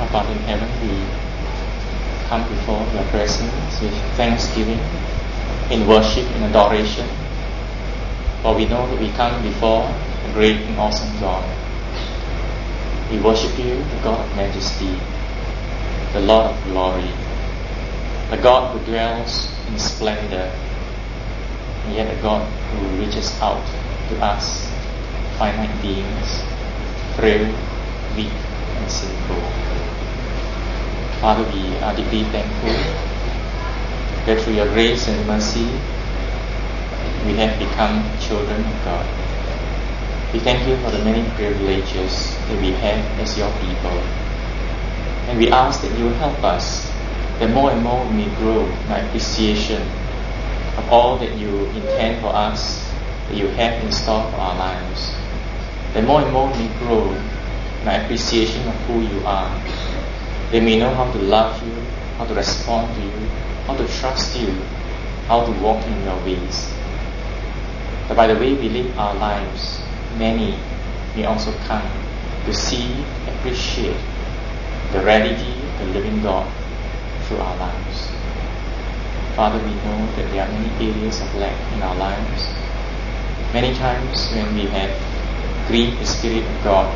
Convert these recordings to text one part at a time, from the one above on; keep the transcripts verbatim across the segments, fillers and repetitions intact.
Our Father in heaven, we come before your presence with thanksgiving, in worship, in adoration. For we know that we come before a great and awesome God. We worship you, the God of majesty, the Lord of glory, the God who dwells in splendor, and yet a God who reaches out to us, finite beings, frail, weak, and sinful. Father, we are deeply thankful that through your grace and mercy, we have become children of God. We thank you for the many privileges that we have as your people. And we ask that you will help us, that more and more we may grow in our appreciation of all that you intend for us, that you have in store for our lives. That more and more we may grow in our appreciation of who you are. That we may know how to love you, how to respond to you, how to trust you, how to walk in your ways. That by the way we live our lives, many may also come to see, appreciate the reality of the living God through our lives. Father, we know that there are many areas of lack in our lives. Many times when we have grieved the Spirit of God,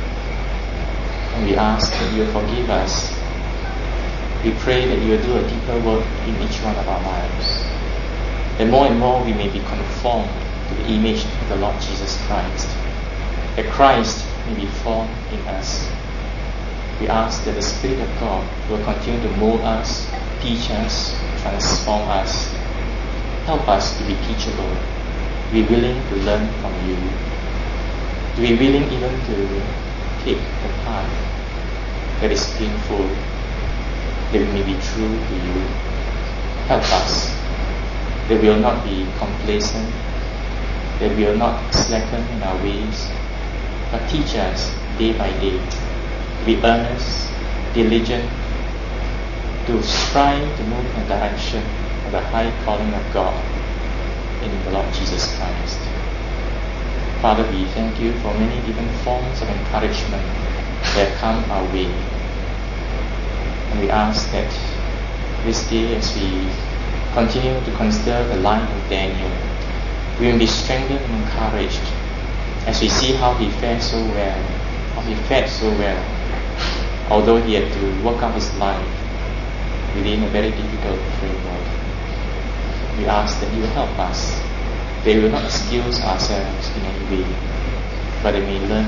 and we ask that you will forgive us. We pray that you will do a deeper work in each one of our lives. That more and more we may be conformed to the image of the Lord Jesus Christ. That Christ may be formed in us. We ask that the Spirit of God will continue to mold us, teach us, transform us. Help us to be teachable, to be willing to learn from you, to be willing even to take the path that is painful, that we may be true to you. Help us, that we will not be complacent, that we will not slacken in our ways, but teach us day by day to be earnest, diligent, to strive to move in the direction of the high calling of God in the Lord Jesus Christ. Father, we thank you for many different forms of encouragement that come our way. And we ask that this day, as we continue to consider the life of Daniel, we will be strengthened and encouraged as we see how he fared so well, how he fared so well, although he had to work out his life within a very difficult framework. We ask that you will help us, that we will not excuse ourselves in any way, but that we may learn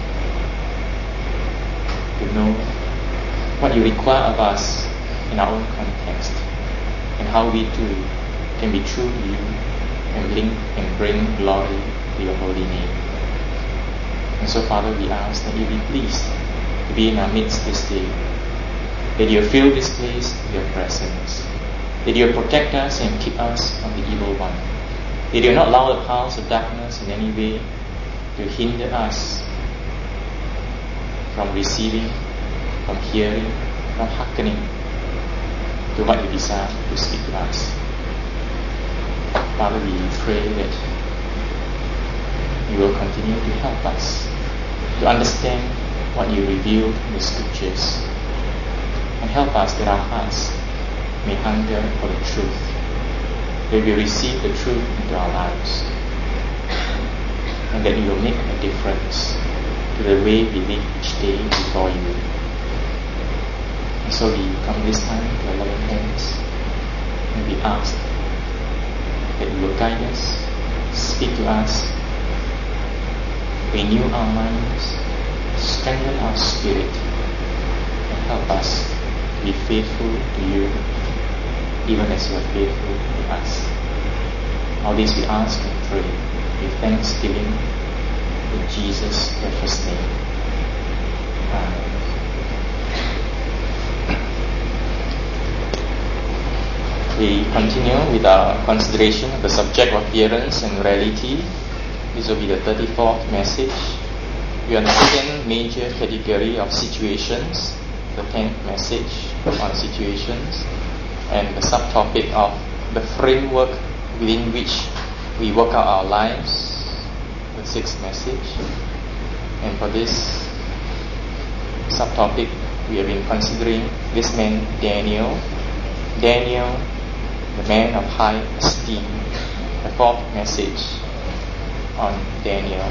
to know what you require of us in our own context, and how we too can be true to you and link and bring glory to your holy name. And so, Father, we ask that you be pleased to be in our midst this day, that you fill this place with your presence, that you protect us and keep us from the evil one, that you not allow the powers of darkness in any way to hinder us from receiving, from hearing, from hearkening to what you desire to speak to us. Father, we pray that you will continue to help us to understand what you revealed in the Scriptures, and help us that our hearts may hunger for the truth, that we receive the truth into our lives, and that you will make a difference to the way we live each day before you. And so we come this time to your loving hands, and we ask that you will guide us, speak to us, renew our minds, strengthen our spirit, and help us to be faithful to you, even as you are faithful to us. All this we ask and pray with thanksgiving in Jesus' precious name. Amen. We continue with our consideration of the subject of appearance and reality. This will be the thirty-fourth message. We are in the second major category of situations, the tenth message on situations, and the subtopic of the framework within which we work out our lives, the sixth message. And for this subtopic, we have been considering this man Daniel. Daniel, the man of high esteem. The fourth message on Daniel.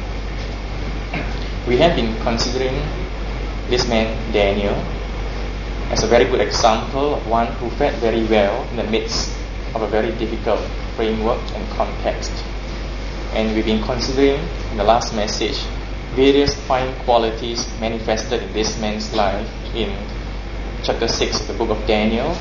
We have been considering this man Daniel as a very good example of one who fared very well in the midst of a very difficult framework and context. And we've been considering in the last message various fine qualities manifested in this man's life in chapter six of the book of Daniel.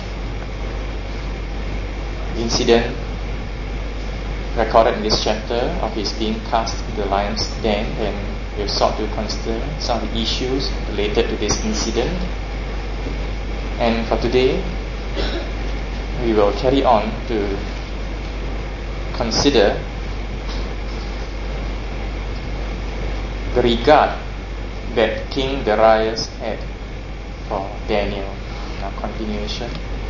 The incident recorded in this chapter of his being cast into the lion's den, and we have sought to consider some of the issues related to this incident. And for today, we will carry on to consider the regard that King Darius had for Daniel. In our continuation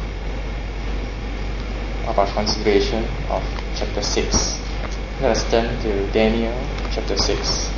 of our consideration of chapter six. Let us turn to Daniel chapter six.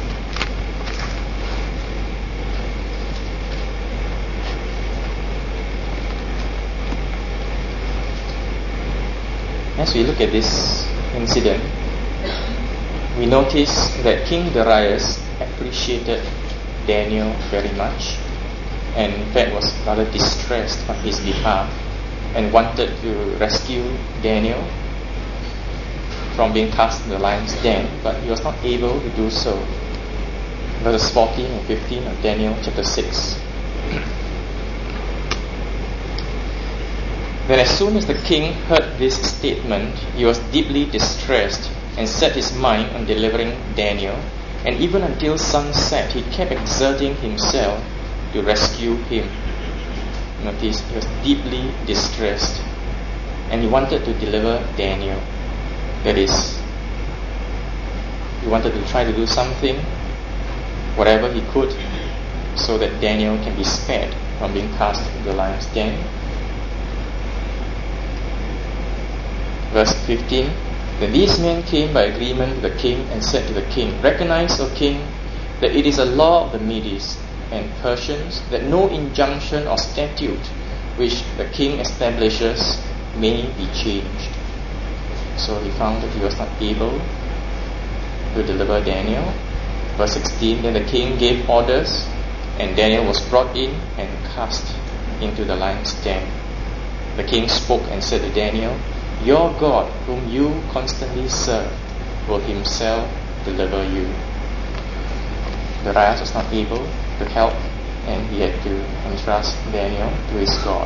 As we look at this incident, we notice that King Darius appreciated Daniel very much, and in fact was rather distressed on his behalf and wanted to rescue Daniel from being cast in the lion's den, but he was not able to do so. Verses fourteen and fifteen of Daniel chapter six. Then as soon as the king heard this statement, he was deeply distressed and set his mind on delivering Daniel, and even until sunset he kept exerting himself to rescue him. Notice, he was deeply distressed and he wanted to deliver Daniel. That is, he wanted to try to do something, whatever he could, so that Daniel can be spared from being cast into the lion's den. Verse fifteen. Then these men came by agreement to the king and said to the king, "Recognize, O king, that it is a law of the Medes and Persians that no injunction or statute which the king establishes may be changed." So he found that he was not able to deliver Daniel. Verse sixteen. Then the king gave orders, and Daniel was brought in and cast into the lion's den. The king spoke and said to Daniel, "Your God, whom you constantly serve, will himself deliver you." Darius was not able to help, and he had to entrust Daniel to his God.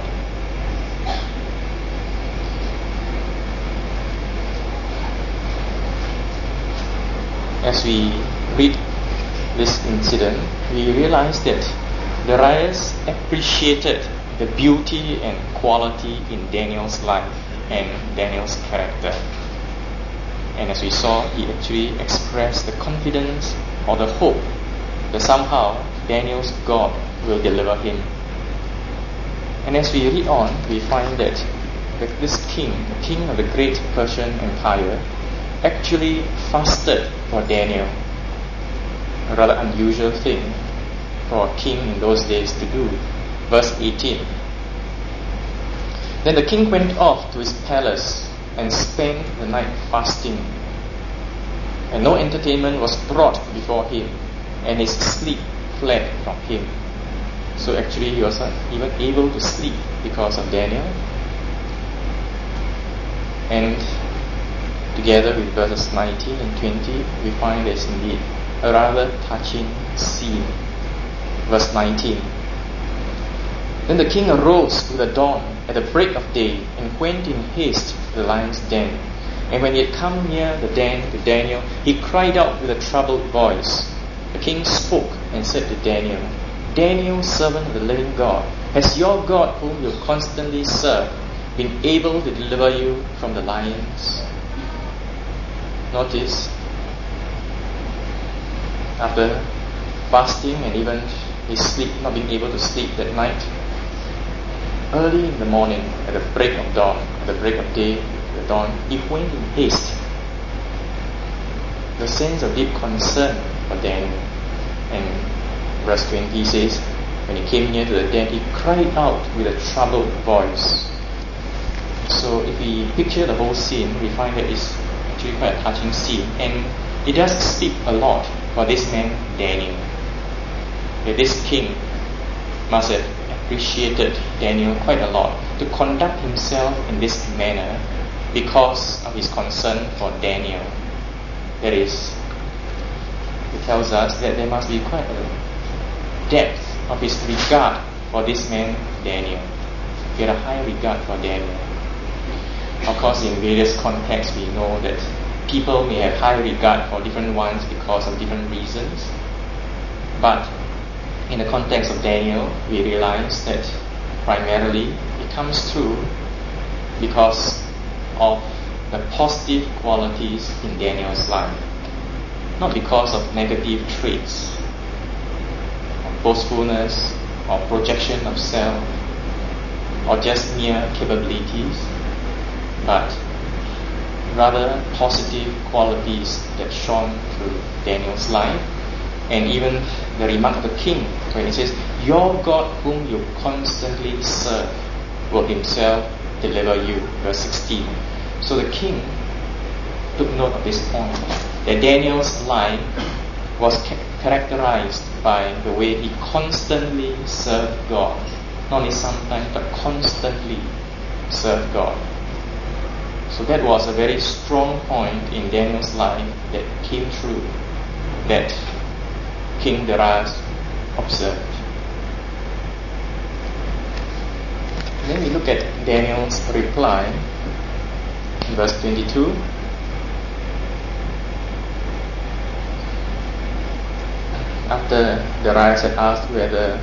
As we read this incident, we realize that Darius appreciated the beauty and quality in Daniel's life and Daniel's character. And as we saw, he actually expressed the confidence or the hope that somehow Daniel's God will deliver him. And as we read on, we find that this king, the king of the great Persian Empire, actually fasted for Daniel. A rather unusual thing for a king in those days to do. Verse eighteen. Then the king went off to his palace and spent the night fasting. And no entertainment was brought before him, and his sleep fled from him. So actually he was not even able to sleep because of Daniel. And together with verses nineteen and twenty, we find there's indeed a rather touching scene. Verse nineteen. Then the king arose with the dawn at the break of day and went in haste to the lion's den. And when he had come near the den to Daniel, he cried out with a troubled voice. The king spoke and said to Daniel, "Daniel, servant of the living God, has your God, whom you constantly serve, been able to deliver you from the lions?" Notice, after fasting and even his sleep, not being able to sleep that night, early in the morning, at the break of dawn, at the break of day, the dawn, he went in haste. The sense of deep concern for Daniel. And verse twenty says, When he came near to the dead, he cried out with a troubled voice. So if we picture the whole scene, we find that it's actually quite a touching scene, and it does speak a lot for this man Daniel. That this king must have appreciated Daniel quite a lot to conduct himself in this manner because of his concern for Daniel. That is, it tells us that there must be quite a depth of his regard for this man Daniel. He had a high regard for Daniel. Of course, in various contexts, we know that people may have high regard for different ones because of different reasons. But in the context of Daniel, we realize that primarily it comes through because of the positive qualities in Daniel's life, not because of negative traits, or boastfulness, or projection of self, or just mere capabilities, but rather positive qualities that shone through Daniel's life. And even the remark of the king, when it says, "Your God whom you constantly serve will himself deliver you," verse sixteen. So the king took note of this point, that Daniel's life was ca- characterized by the way he constantly served God. Not only sometimes, but constantly served God. So that was a very strong point in Daniel's life that came through, that King Darius observed. Then we look at Daniel's reply in verse twenty-two. After Darius had asked whether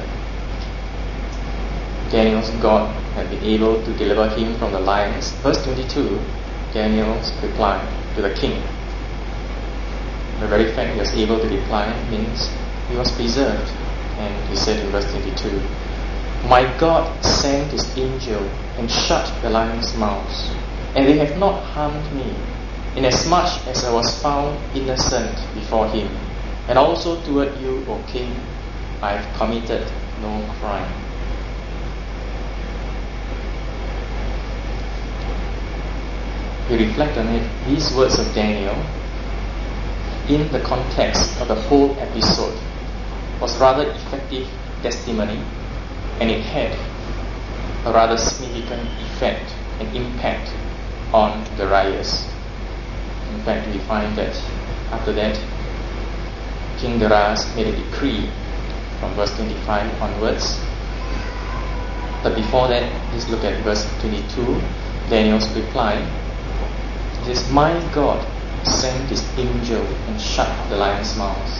Daniel's God had been able to deliver him from the lions, verse twenty-two, Daniel's reply to the king. The very fact he was able to reply means he was preserved. And he said in verse twenty-two, "My God sent his angel and shut the lions' mouths, and they have not harmed me, inasmuch as I was found innocent before him. And also toward you, O king, I have committed no crime." We reflect on it, these words of Daniel, in the context of the whole episode, was rather effective testimony, and it had a rather significant effect and impact on Darius. In fact, we find that after that, King Darius made a decree from verse twenty-five onwards. But before that, let's look at verse twenty-two, Daniel's reply. It says, "My God sent his angel and shut the lions' mouths."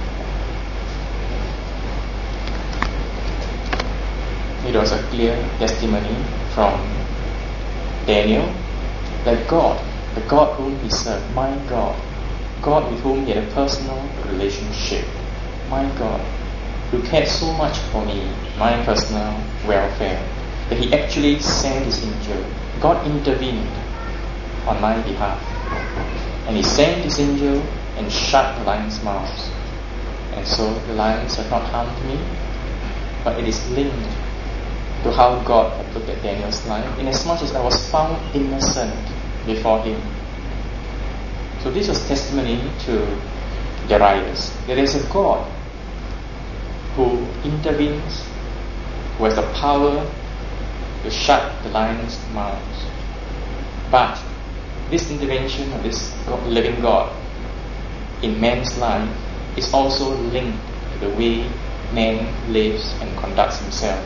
It was a clear testimony from Daniel that God, the God whom he served, my God, God with whom he had a personal relationship, my God, who cared so much for me, my personal welfare, that he actually sent his angel. God intervened on my behalf, and he sent his angel and shut the lions' mouths. And so the lions have not harmed me, but it is linked to how God had looked at Daniel's life, inasmuch as I was found innocent before him. So this was testimony to Darius, that there is a God who intervenes, who has the power to shut the lions' mouths. But this intervention of this living God in man's life is also linked to the way man lives and conducts himself.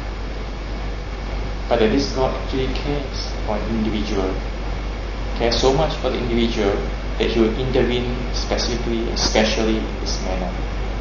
But that this God actually cares for an individual, cares so much for the individual that he will intervene specifically, especially in this manner.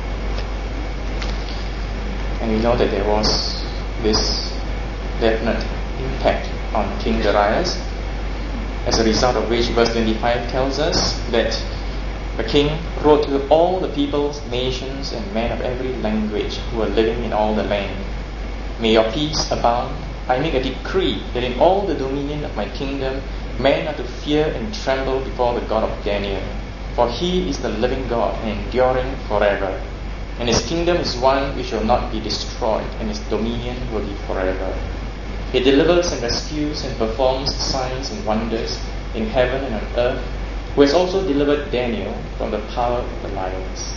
And we know that there was this definite impact on King Darius, as a result of which verse twenty-five tells us that the king wrote to all the peoples, nations, and men of every language who were living in all the land, "May your peace abound. I make a decree that in all the dominion of my kingdom, men are to fear and tremble before the God of Daniel, for he is the living God and enduring forever. And his kingdom is one which will not be destroyed, and his dominion will be forever. He delivers and rescues and performs signs and wonders in heaven and on earth, who has also delivered Daniel from the power of the lions.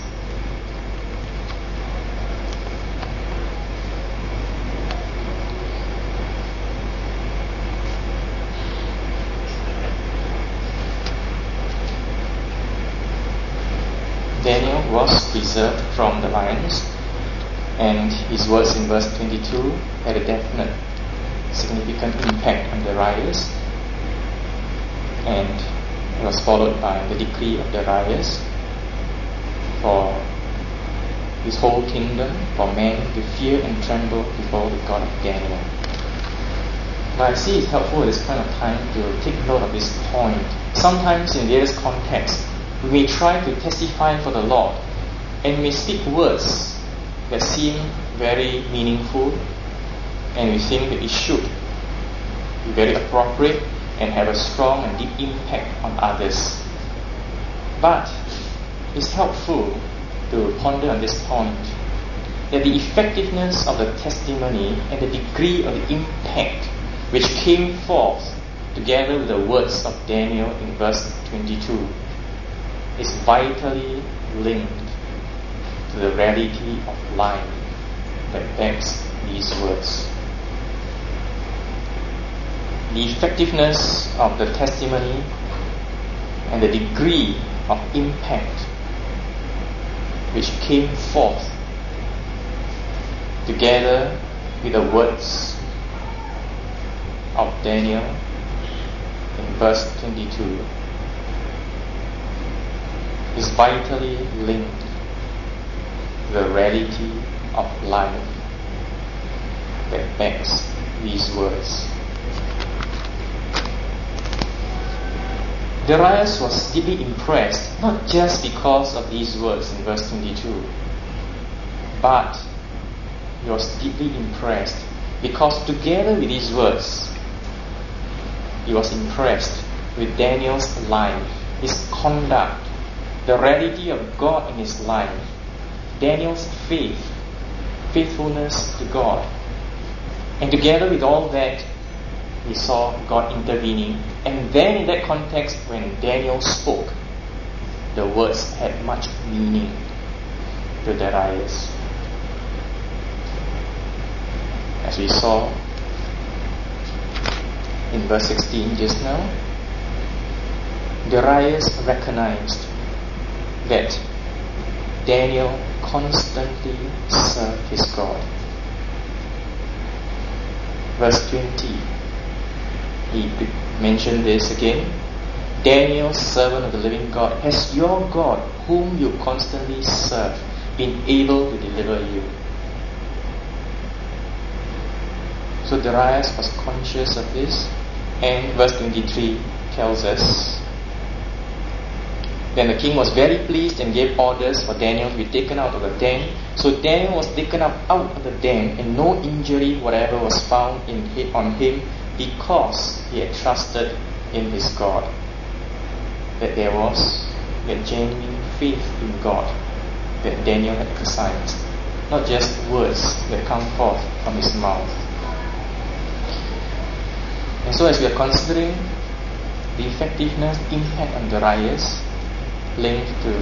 Daniel was preserved from the lions, and his words in verse twenty-two had a definite, significant impact on Darius, and it was followed by the decree of Darius for his whole kingdom, for men to fear and tremble before the God of Daniel. Now I see it's helpful at this point of time to take note of this point. Sometimes in various contexts, we may try to testify for the Lord, and we may speak words that seem very meaningful, and we think that it should be very appropriate and have a strong and deep impact on others. But it's helpful to ponder on this point, that the effectiveness of the testimony and the degree of the impact which came forth together with the words of Daniel in verse twenty-two is vitally linked to the reality of life that backs these words. The effectiveness of the testimony and the degree of impact which came forth together with the words of Daniel in verse twenty-two is vitally linked to the reality of life that backs these words. Darius was deeply impressed, not just because of these words in verse twenty-two, but he was deeply impressed because together with these words, he was impressed with Daniel's life, his conduct, the reality of God in his life, Daniel's faith, faithfulness to God. And together with all that, he saw God intervening. And then in that context, when Daniel spoke, the words had much meaning to Darius. As we saw in verse sixteen just now, Darius recognized that Daniel constantly served his God. Verse twenty, he mentioned this again. Daniel, servant of the living God, has your God, whom you constantly serve, been able to deliver you? So Darius was conscious of this, and verse twenty-three tells us, then the king was very pleased and gave orders for Daniel to be taken out of the den. So Daniel was taken up out of the den, and no injury whatever was found in him, on him, because he had trusted in his God. That there was a genuine faith in God that Daniel had exercised, not just words that come forth from his mouth. And so as we are considering the effectiveness, impact on Darius, linked to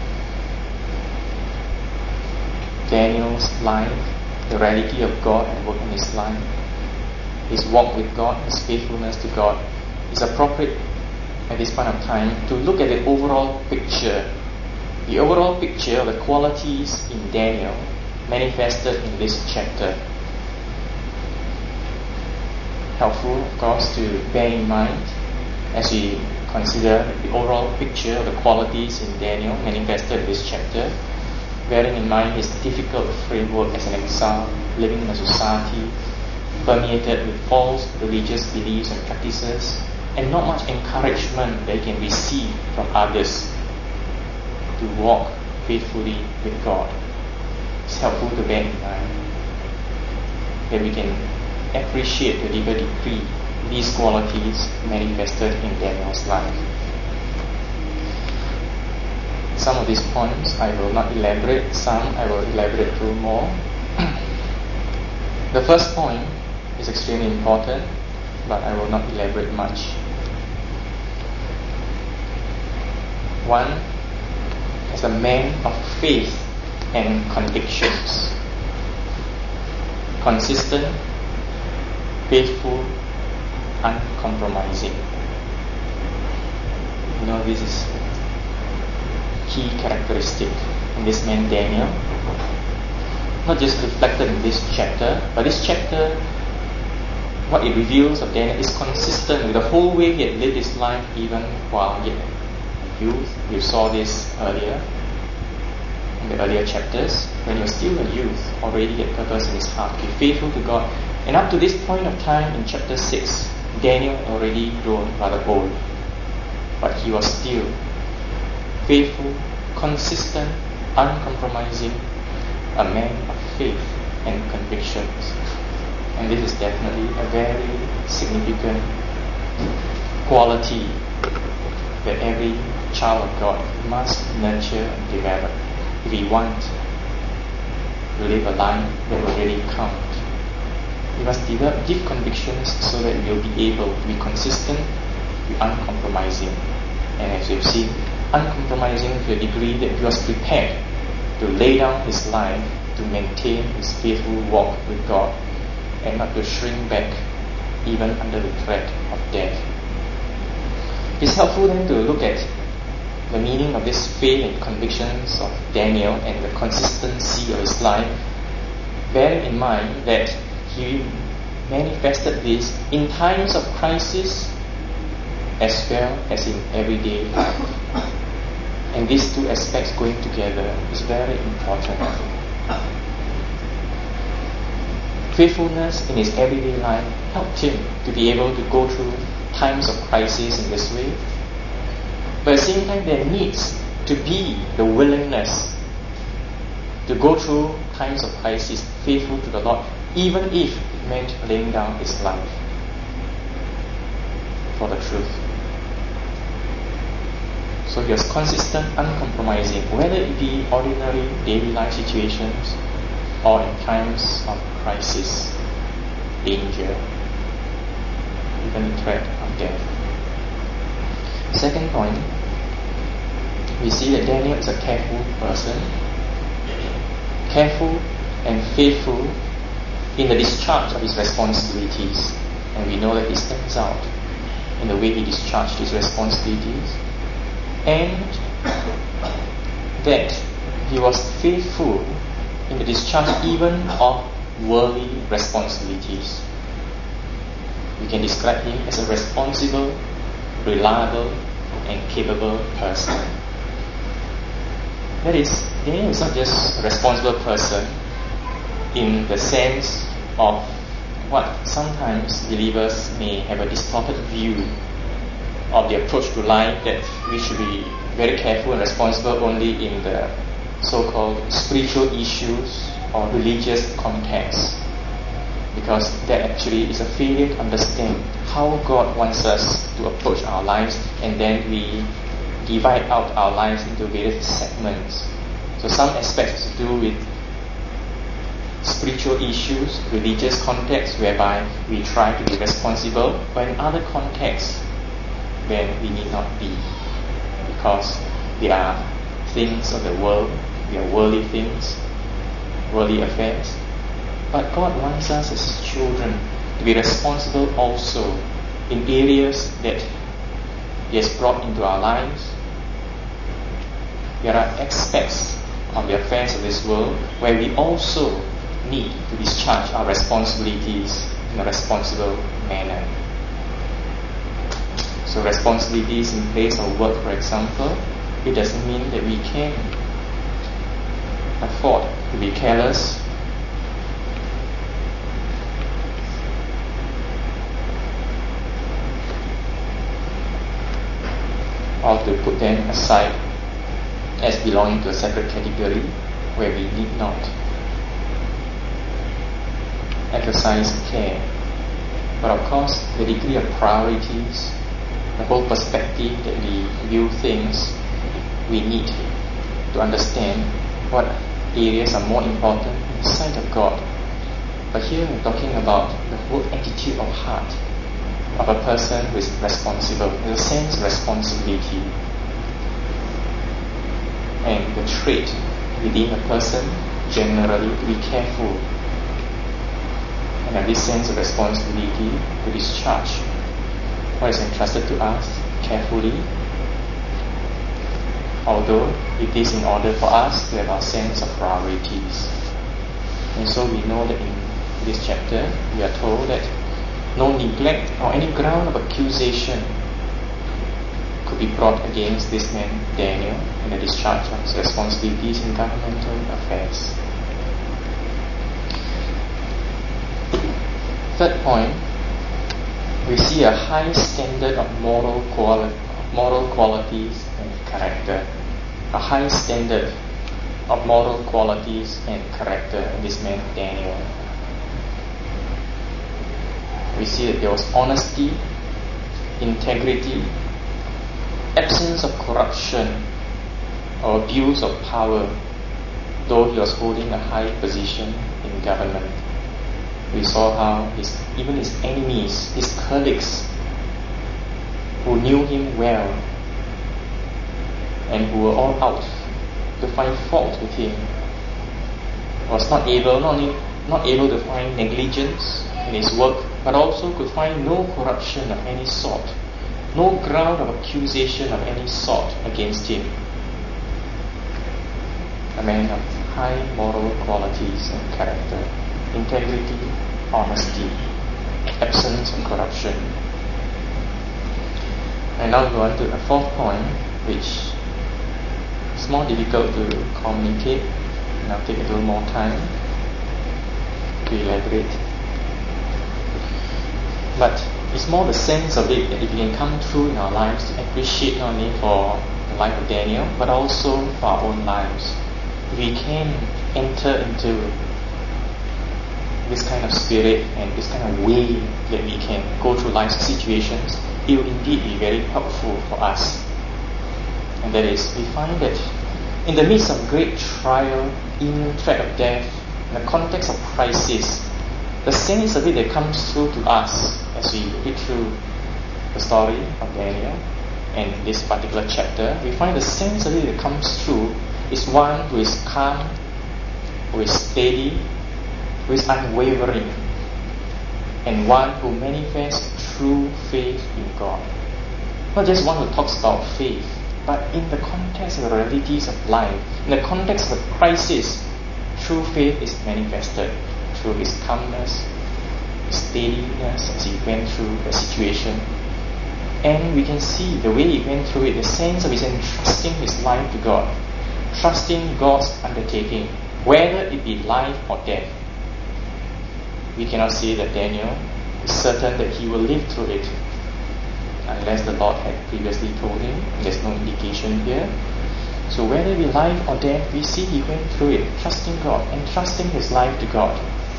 Daniel's life, the reality of God at work in his life, his walk with God, his faithfulness to God, it's appropriate at this point of time to look at the overall picture, the overall picture of the qualities in Daniel manifested in this chapter. Helpful, of course, to bear in mind as we consider the overall picture of the qualities in Daniel manifested in this chapter, bearing in mind his difficult framework as an exile, living in a society permeated with false religious beliefs and practices, and not much encouragement that he can receive from others to walk faithfully with God. It's helpful to bear in mind that we can appreciate to a deeper degree these qualities manifested in Daniel's life. some of these points I will not elaborate, some I will elaborate through more. The first point is extremely important, but I will not elaborate much. One, as a man of faith and convictions, consistent, faithful, uncompromising. You know, this is key characteristic in this man Daniel. Not just reflected in this chapter, but this chapter, what it reveals of Daniel is consistent with the whole way he had lived his life even while yet youth. We saw this earlier in the earlier chapters. When he was still a youth, already had purpose in his heart to be faithful to God. And up to this point of time in chapter six, Daniel already grown rather old, but he was still faithful, consistent, uncompromising, a man of faith and convictions. And this is definitely a very significant quality that every child of God must nurture and develop if we want to live a life that will really count. We must develop deep convictions so that we will be able to be consistent, be uncompromising, and as we've seen, uncompromising to a degree that he was prepared to lay down his life to maintain his faithful walk with God and not to shrink back even under the threat of death. It's helpful then to look at the meaning of this faith and convictions of Daniel and the consistency of his life, bearing in mind that he manifested this in times of crisis as well as in everyday life. And these two aspects going together is very important. Faithfulness in his everyday life helped him to be able to go through times of crisis in this way. But at the same time, there needs to be the willingness to go through times of crisis faithful to the Lord, even if it meant laying down his life for the truth. So he was consistent, uncompromising, whether it be ordinary daily life situations or in times of crisis, danger, even the threat of death. Second point, we see that Daniel is a careful person, careful and faithful in the discharge of his responsibilities. And we know that he stands out in the way he discharged his responsibilities, and that he was faithful in the discharge even of worldly responsibilities. We can describe him as a responsible, reliable, and capable person. That is, Daniel is not just a responsible person in the sense of what sometimes believers may have a distorted view of the approach to life, that we should be very careful and responsible only in the so-called spiritual issues or religious context, because that actually is a failure to understand how God wants us to approach our lives, and then we divide out our lives into various segments. So some aspects to do with spiritual issues, religious contexts, whereby we try to be responsible, but in other contexts when we need not be, because they are things of the world, they are worldly things, worldly affairs. But God wants us as His children to be responsible also in areas that He has brought into our lives. There are aspects of the affairs of this world where we also need to discharge our responsibilities in a responsible manner. So responsibilities in place of work, for example, it doesn't mean that we can afford to be careless or to put them aside as belonging to a separate category where we need not exercise care. But of course, the degree of priorities, the whole perspective that we view things, we need to understand what areas are more important in the sight of God. But here we're talking about the whole attitude of heart of a person who is responsible, in a sense responsibility, and the trait within a person generally to be careful and have this sense of responsibility to discharge what is entrusted to us carefully, although it is in order for us to have our sense of priorities. And so we know that in this chapter we are told that no neglect or any ground of accusation could be brought against this man Daniel in the discharge of his responsibilities in governmental affairs. Third point, we see a high standard of moral quali- moral qualities and character. A high standard of moral qualities and character in this man Daniel. We see that there was honesty, integrity, absence of corruption or abuse of power, though he was holding a high position in government. We saw how his, even his enemies, his colleagues, who knew him well and who were all out to find fault with him, was not able, not only not able to find negligence in his work, but also could find no corruption of any sort, no ground of accusation of any sort against him. A man of high moral qualities and character, integrity, honesty, absence of corruption. And now we go on to the fourth point, which is more difficult to communicate, and I'll take a little more time to elaborate. But it's more the sense of it that if we can come through in our lives to appreciate not only for the life of Daniel, but also for our own lives. If we can enter into this kind of spirit and this kind of way that we can go through life's situations, it will indeed be very helpful for us. And that is, we find that in the midst of great trial, in threat of death, in the context of crisis, the sense of it that comes through to us as we read through the story of Daniel and this particular chapter, we find the sense of it that comes through is one who is calm, who is steady, who is unwavering, and one who manifests true faith in God. Not just one who talks about faith, but in the context of the realities of life, in the context of the crisis, true faith is manifested through his calmness, his steadiness as he went through the situation. And we can see the way he went through it, the sense of his entrusting his life to God, trusting God's undertaking, whether it be life or death. We cannot say that Daniel is certain that he will live through it, unless the Lord had previously told him. There's no indication here. So whether it be life or death, we see he went through it, trusting God and trusting his life to God.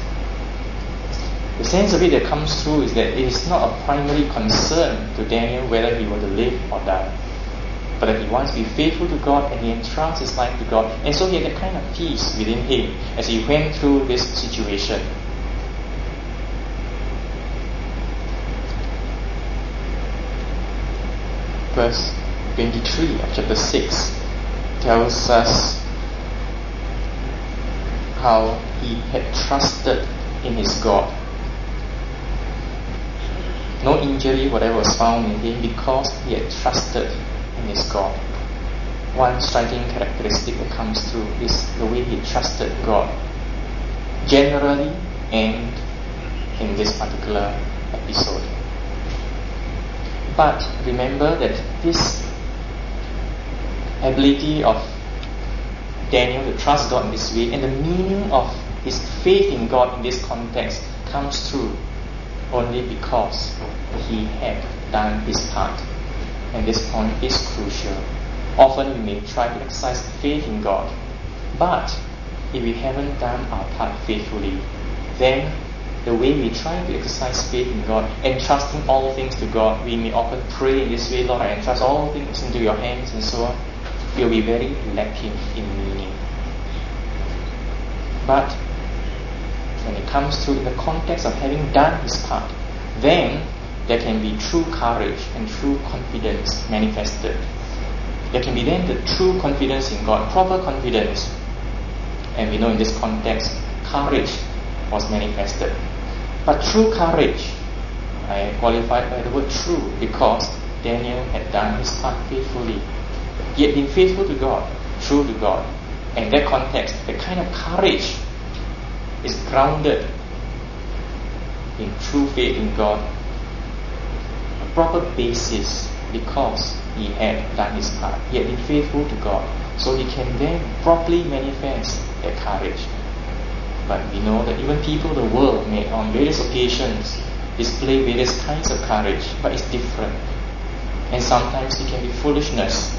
The sense of it that comes through is that it is not a primary concern to Daniel whether he were to live or die, but that he wants to be faithful to God and he entrusts his life to God. And so he had a kind of peace within him as he went through this situation. Verse twenty-three of chapter six tells us how he had trusted in his God. No injury whatever was found in him because he had trusted in his God. One striking characteristic that comes through is the way he trusted God, generally and in this particular episode. But remember that this ability of Daniel to trust God in this way and the meaning of his faith in God in this context comes through only because he had done his part. And this point is crucial. Often we may try to exercise faith in God, but if we haven't done our part faithfully, then the way we try to exercise faith in God, entrusting all things to God, we may often pray in this way, Lord, I entrust all things into your hands and so on. will be very lacking in meaning. But when it comes to the context of having done his part, then there can be true courage and true confidence manifested. There can be then the true confidence in God, proper confidence. And we know in this context, courage was manifested. But true courage, I qualified by the word true, because Daniel had done his part faithfully. He had been faithful to God, true to God. And in that context, the kind of courage is grounded in true faith in God, a proper basis, because he had done his part. He had been faithful to God, so he can then properly manifest that courage. But we know that even people of the world may on various occasions display various kinds of courage, but it's different. And sometimes it can be foolishness.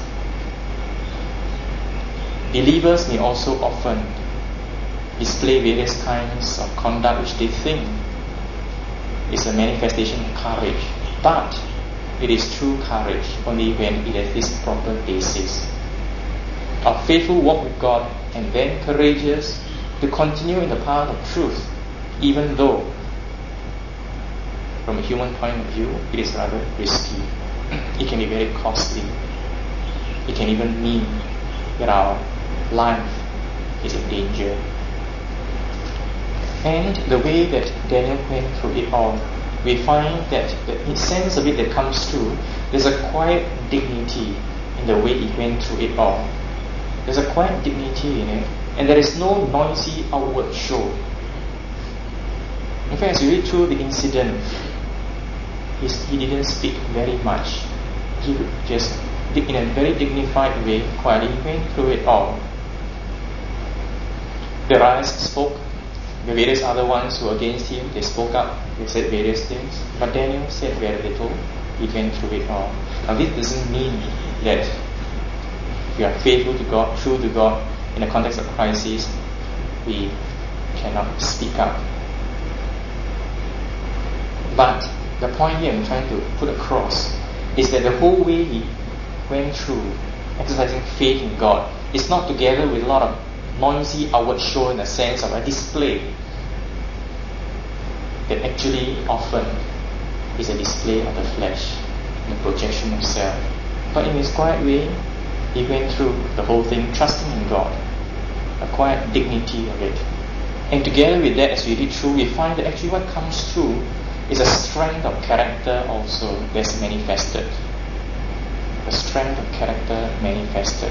Believers may also often display various kinds of conduct which they think is a manifestation of courage, but it is true courage only when it has this proper basis. A faithful walk with God, and then courageous to continue in the path of truth, even though from a human point of view it is rather risky. It can be very costly. It can even mean that our life is in danger. And the way that Daniel went through it all, we find that the sense of it that comes through, there's a quiet dignity in the way he went through it all. There's a quiet dignity in it, and there is no noisy outward show. In fact, as you read through the incident, he didn't speak very much. He just, in a very dignified way, quietly went through it all. Darius spoke. The various other ones who were against him, they spoke up, they said various things. But Daniel said very little. He went through it all. Now this doesn't mean that we are faithful to God, true to God, in the context of crisis, we cannot speak up. But the point here I'm trying to put across is that the whole way he went through exercising faith in God is not together with a lot of noisy outward show in the sense of a display that actually often is a display of the flesh, the projection of self. But in his quiet way, he went through the whole thing trusting in God, a quiet dignity of it. And together with that, as we read through, we find that actually what comes through is a strength of character also that's manifested. The strength of character manifested.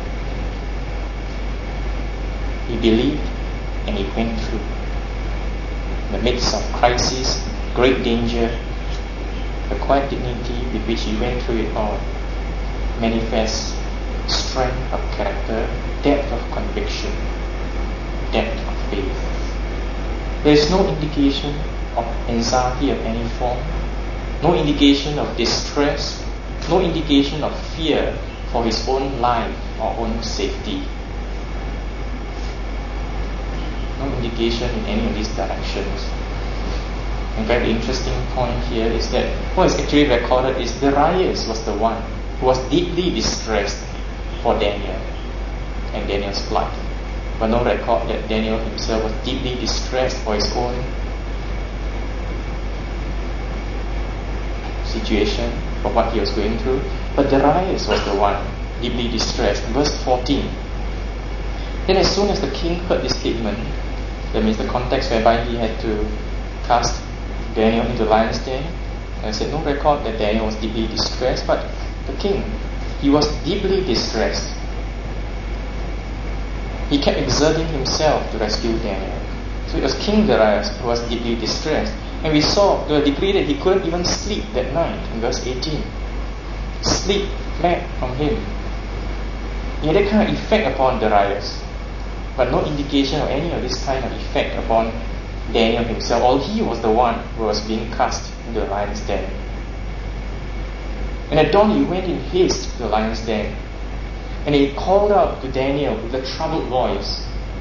He believed and he went through. In the midst of crisis, great danger, the quiet dignity with which he went through it all manifests strength of character, depth of conviction, depth of faith. There is no indication of anxiety of any form, no indication of distress, no indication of fear for his own life or own safety. No indication in any of these directions. In fact, the interesting point here is that what is actually recorded is Darius was the one who was deeply distressed for Daniel and Daniel's plight. But no record that Daniel himself was deeply distressed for his own situation, for what he was going through. But Darius was the one deeply distressed. Verse fourteen. Then as soon as the king heard this statement, that means the context whereby he had to cast Daniel into the lion's den, and I said no record that Daniel was deeply distressed, but the king, he was deeply distressed. He kept exerting himself to rescue Daniel. So it was King Darius who was deeply distressed. And we saw to a degree that he couldn't even sleep that night in verse eighteen. Sleep fled from him. He had that kind of effect upon Darius, but no indication of any of this kind of effect upon Daniel himself, although he was the one who was being cast into the lion's den. And at dawn he went in haste to the lion's den, and he called out to Daniel with a troubled voice.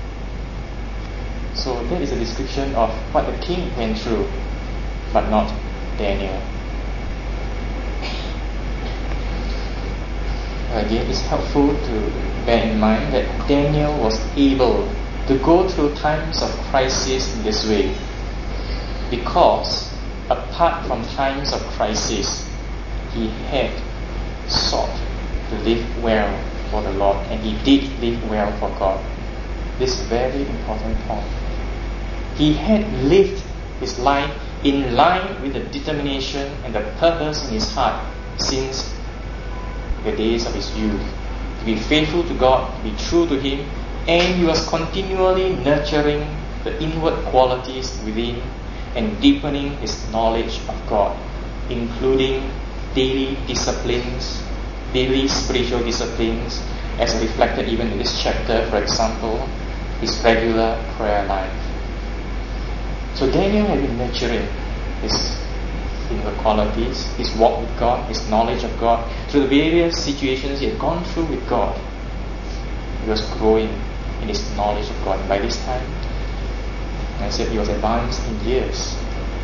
So that is a description of what the king went through, but not Daniel. Again, it's helpful to bear in mind that Daniel was able to go through times of crisis in this way because apart from times of crisis, he had sought to live well for the Lord, and he did live well for God. This very important point. He had lived his life in line with the determination and the purpose in his heart since the days of his youth, to be faithful to God, to be true to Him, and he was continually nurturing the inward qualities within and deepening his knowledge of God, including daily disciplines, daily spiritual disciplines, as reflected even in this chapter, for example, his regular prayer life. So Daniel had been nurturing his inward qualities, his walk with God, his knowledge of God, through the various situations he had gone through with God. He was growing in his knowledge of God. And by this time, I said he was advanced in years.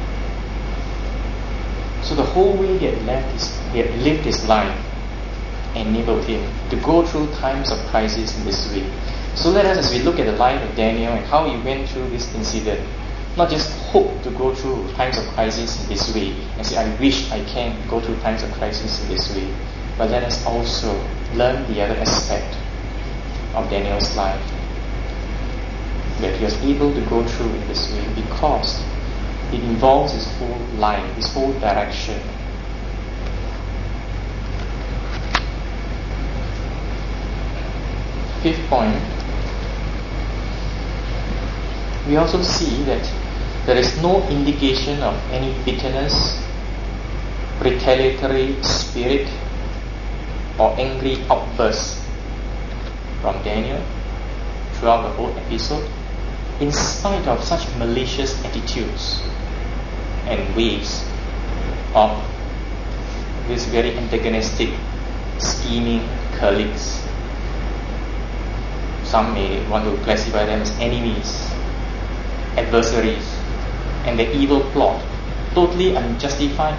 So the whole way he had, left his, he had lived his life enabled him to go through times of crisis in this way. So let us, as we look at the life of Daniel and how he went through this incident, not just hope to go through times of crisis in this way and say, I wish I can go through times of crisis in this way, but let us also learn the other aspect of Daniel's life, that he was able to go through in this way because it involves his whole life, his whole direction. Fifth point, we also see that there is no indication of any bitterness, retaliatory spirit, or angry outbursts from Daniel throughout the whole episode, in spite of such malicious attitudes and ways of these very antagonistic, scheming colleagues. Some may want to classify them as enemies, adversaries, and the evil plot, totally unjustified,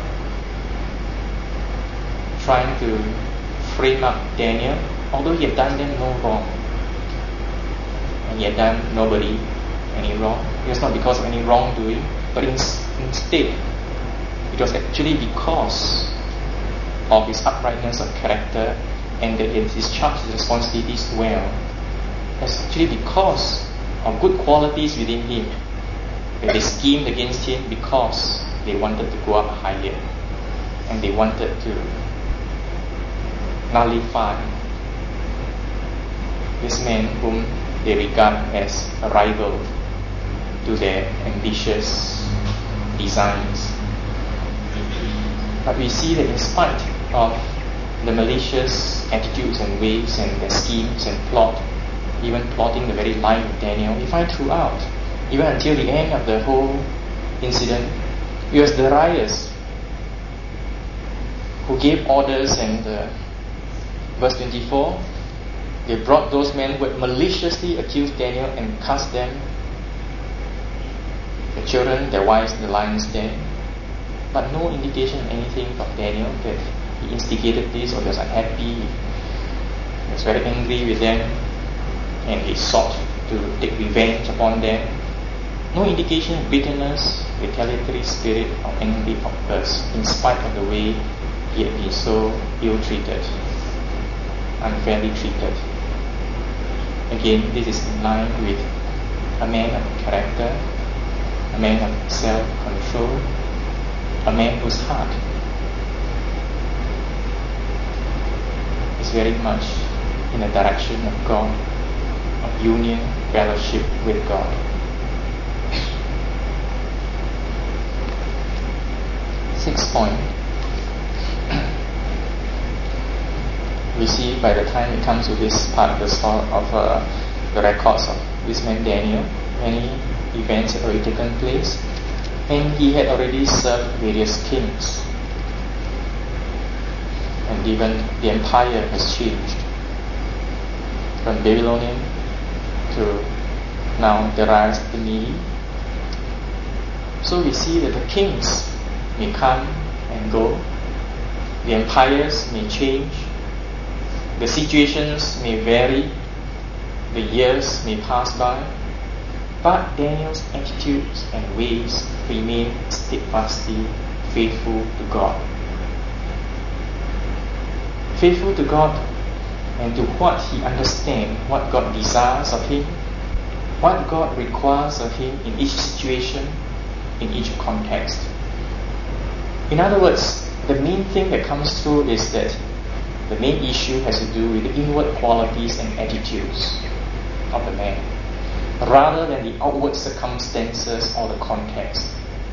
trying to frame up Daniel, although he had done them no wrong, and he had done nobody any wrong. It was not because of any wrongdoing, but in, instead, it was actually because of his uprightness of character and that he had discharged his responsibilities well. It's actually because of good qualities within him that they schemed against him, because they wanted to go up higher and they wanted to nullify this man whom they regard as a rival to their ambitious designs. But we see that in spite of the malicious attitudes and ways and their schemes and plot, even plotting the very life of Daniel, we find throughout, even until the end of the whole incident, it was Darius who gave orders, and uh, verse twenty-four, they brought those men who had maliciously accused Daniel and cast them, the children, their wives, in the lion's den. But no indication of anything from Daniel that he instigated this or was unhappy. He was very angry with them and he sought to take revenge upon them. No indication of bitterness, retaliatory spirit, or angry outbursts, in spite of the way he had been so ill-treated, unfairly treated. Again, this is in line with a man of character, a man of self-control, a man whose heart is very much in the direction of God, of union, fellowship with God. Sixth point, we see by the time it comes to this part of the story of uh, the records of this man Daniel, many events had already taken place, and he had already served various kings, and even the empire has changed from Babylonian to now Darius the Mede. So we see that the kings may come and go, the empires may change, The situations may vary, the years may pass by, but Daniel's attitudes and ways remain steadfastly faithful to God. Faithful to God and to what he understands, what God desires of him, what God requires of him in each situation, in each context. In other words, the main thing that comes through is that the main issue has to do with the inward qualities and attitudes of the man, rather than the outward circumstances or the context.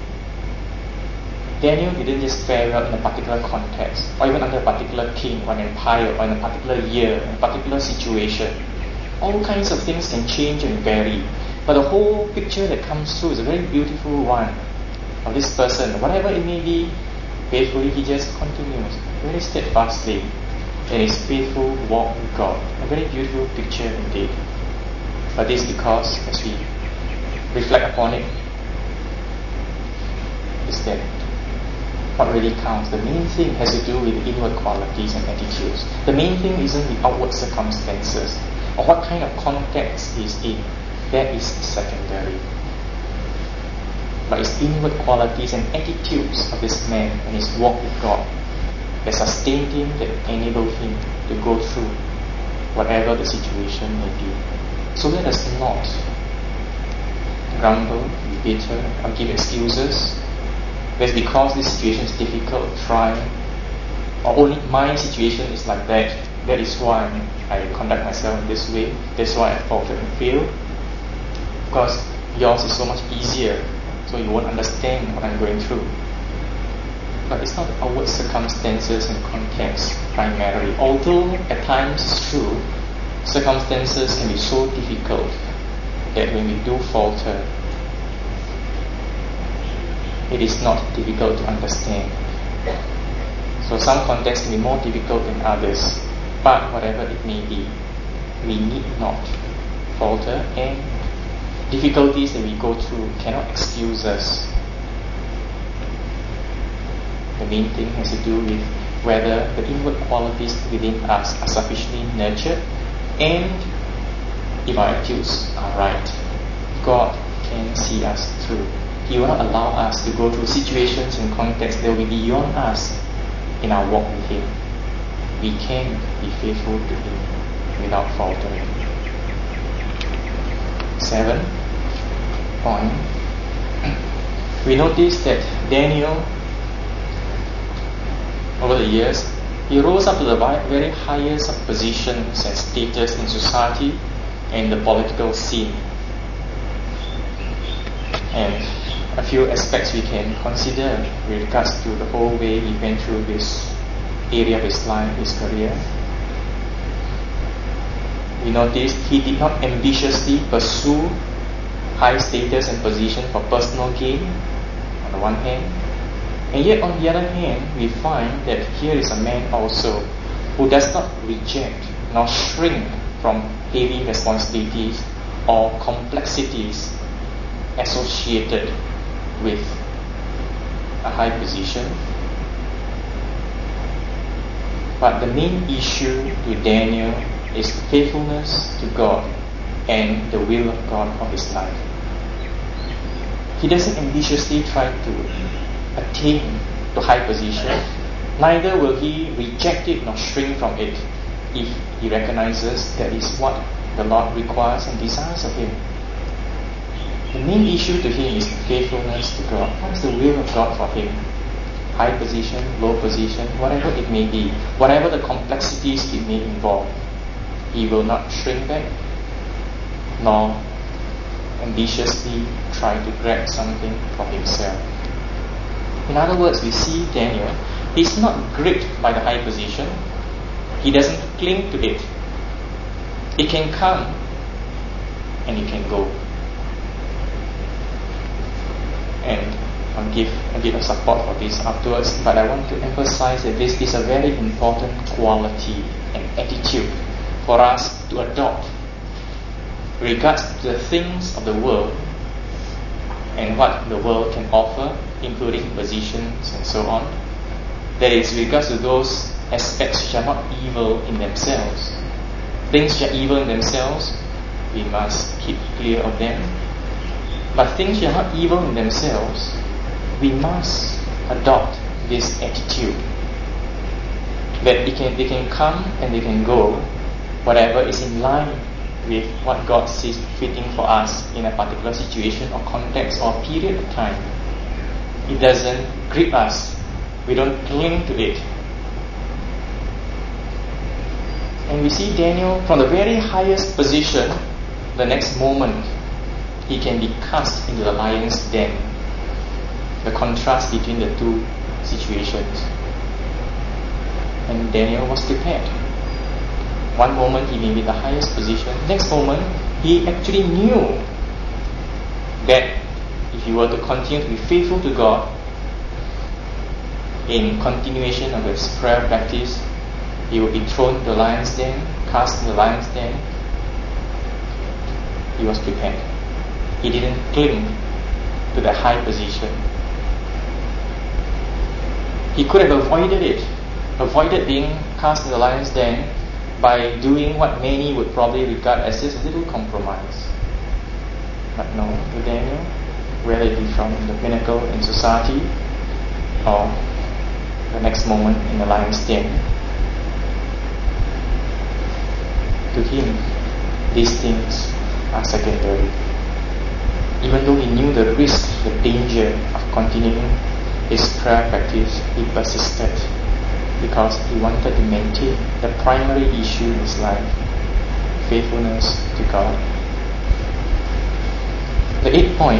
Daniel didn't just fare well in a particular context, or even under a particular king or an empire, or in a particular year, in a particular situation. All kinds of things can change and vary, but the whole picture that comes through is a very beautiful one of this person. Whatever it may be, faithfully he just continues, very steadfastly, in his faithful walk with God. A very beautiful picture indeed. But this is because, as we reflect upon it, is that what really counts. The main thing has to do with the inward qualities and attitudes. The main thing isn't the outward circumstances or what kind of context he's in. That is secondary. But it's inward qualities and attitudes of this man and his walk with God that sustained him, that enabled him to go through whatever the situation may be. So let us not grumble, be bitter, or give excuses. That's because this situation is difficult, trying, or only my situation is like that. That is why I conduct myself in this way. That's why I falter and fail. Because yours is so much easier, so you won't understand what I'm going through. But it's not the outward circumstances and context primarily. Although at times it's true, circumstances can be so difficult that when we do falter, it is not difficult to understand. So some contexts can be more difficult than others, but whatever it may be, we need not falter, and difficulties that we go through cannot excuse us. The main thing has to do with whether the inward qualities within us are sufficiently nurtured, and if our attitudes are right, God can see us through. He will not allow us to go through situations and contexts that will be beyond us in our walk with Him. We can be faithful to Him without faltering. Seven point. We notice that Daniel, over the years, he rose up to the very highest of positions and status in society and the political scene. And a few aspects we can consider with regards to the whole way he went through this area of his life, his career. We noticed he did not ambitiously pursue high status and position for personal gain, on the one hand. And yet on the other hand, we find that here is a man also who does not reject nor shrink from heavy responsibilities or complexities associated with a high position. But the main issue to Daniel is faithfulness to God and the will of God for his life. He doesn't ambitiously try to attain to high position, neither will he reject it nor shrink from it if he recognizes that is what the Lord requires and desires of him. The main issue to him is faithfulness to God. What is the will of God for him? High position, low position, whatever it may be, whatever the complexities it may involve, he will not shrink back nor ambitiously try to grab something for himself. In other words, we see Daniel, he's not gripped by the high position. He doesn't cling to it. It can come and it can go. And I'll give a bit of support for this afterwards, but I want to emphasize that this is a very important quality and attitude for us to adopt regards to the things of the world and what the world can offer, including positions and so on. That is, with regards to those aspects which are not evil in themselves. Things which are evil in themselves, we must keep clear of them. But things which are not evil in themselves, we must adopt this attitude. That it can, they can come and they can go, whatever is in line with what God sees fitting for us in a particular situation or context or period of time. It doesn't grip us. We don't cling to it. And we see Daniel from the very highest position, the next moment, he can be cast into the lion's den. The contrast between the two situations. And Daniel was prepared. One moment he may be the highest position, next moment he actually knew that if he were to continue to be faithful to God in continuation of his prayer practice, he would be thrown to the lion's den, cast in the lion's den. He was prepared. He didn't cling to the high position. He could have avoided it, avoided being cast in the lion's den by doing what many would probably regard as just a little compromise. But no, to Daniel, whether it be from the pinnacle in society or the next moment in the lion's den, to him, these things are secondary. Even though he knew the risk, the danger of continuing his prayer practice, he persisted because he wanted to maintain the primary issue in his life, faithfulness to God. The eighth point,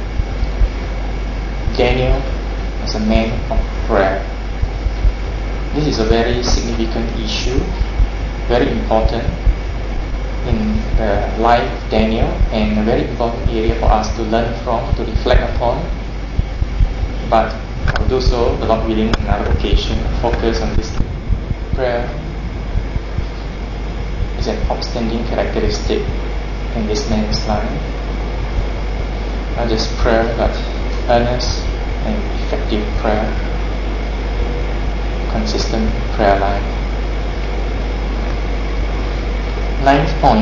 Daniel as a man of prayer. This is a very significant issue, very important in the life of Daniel, and a very important area for us to learn from, to reflect upon. But I'll do so, the Lord willing, on another occasion, focus on this. Prayer is an outstanding characteristic in this man's life. Not just prayer, but earnest and effective prayer, consistent prayer life. Ninth point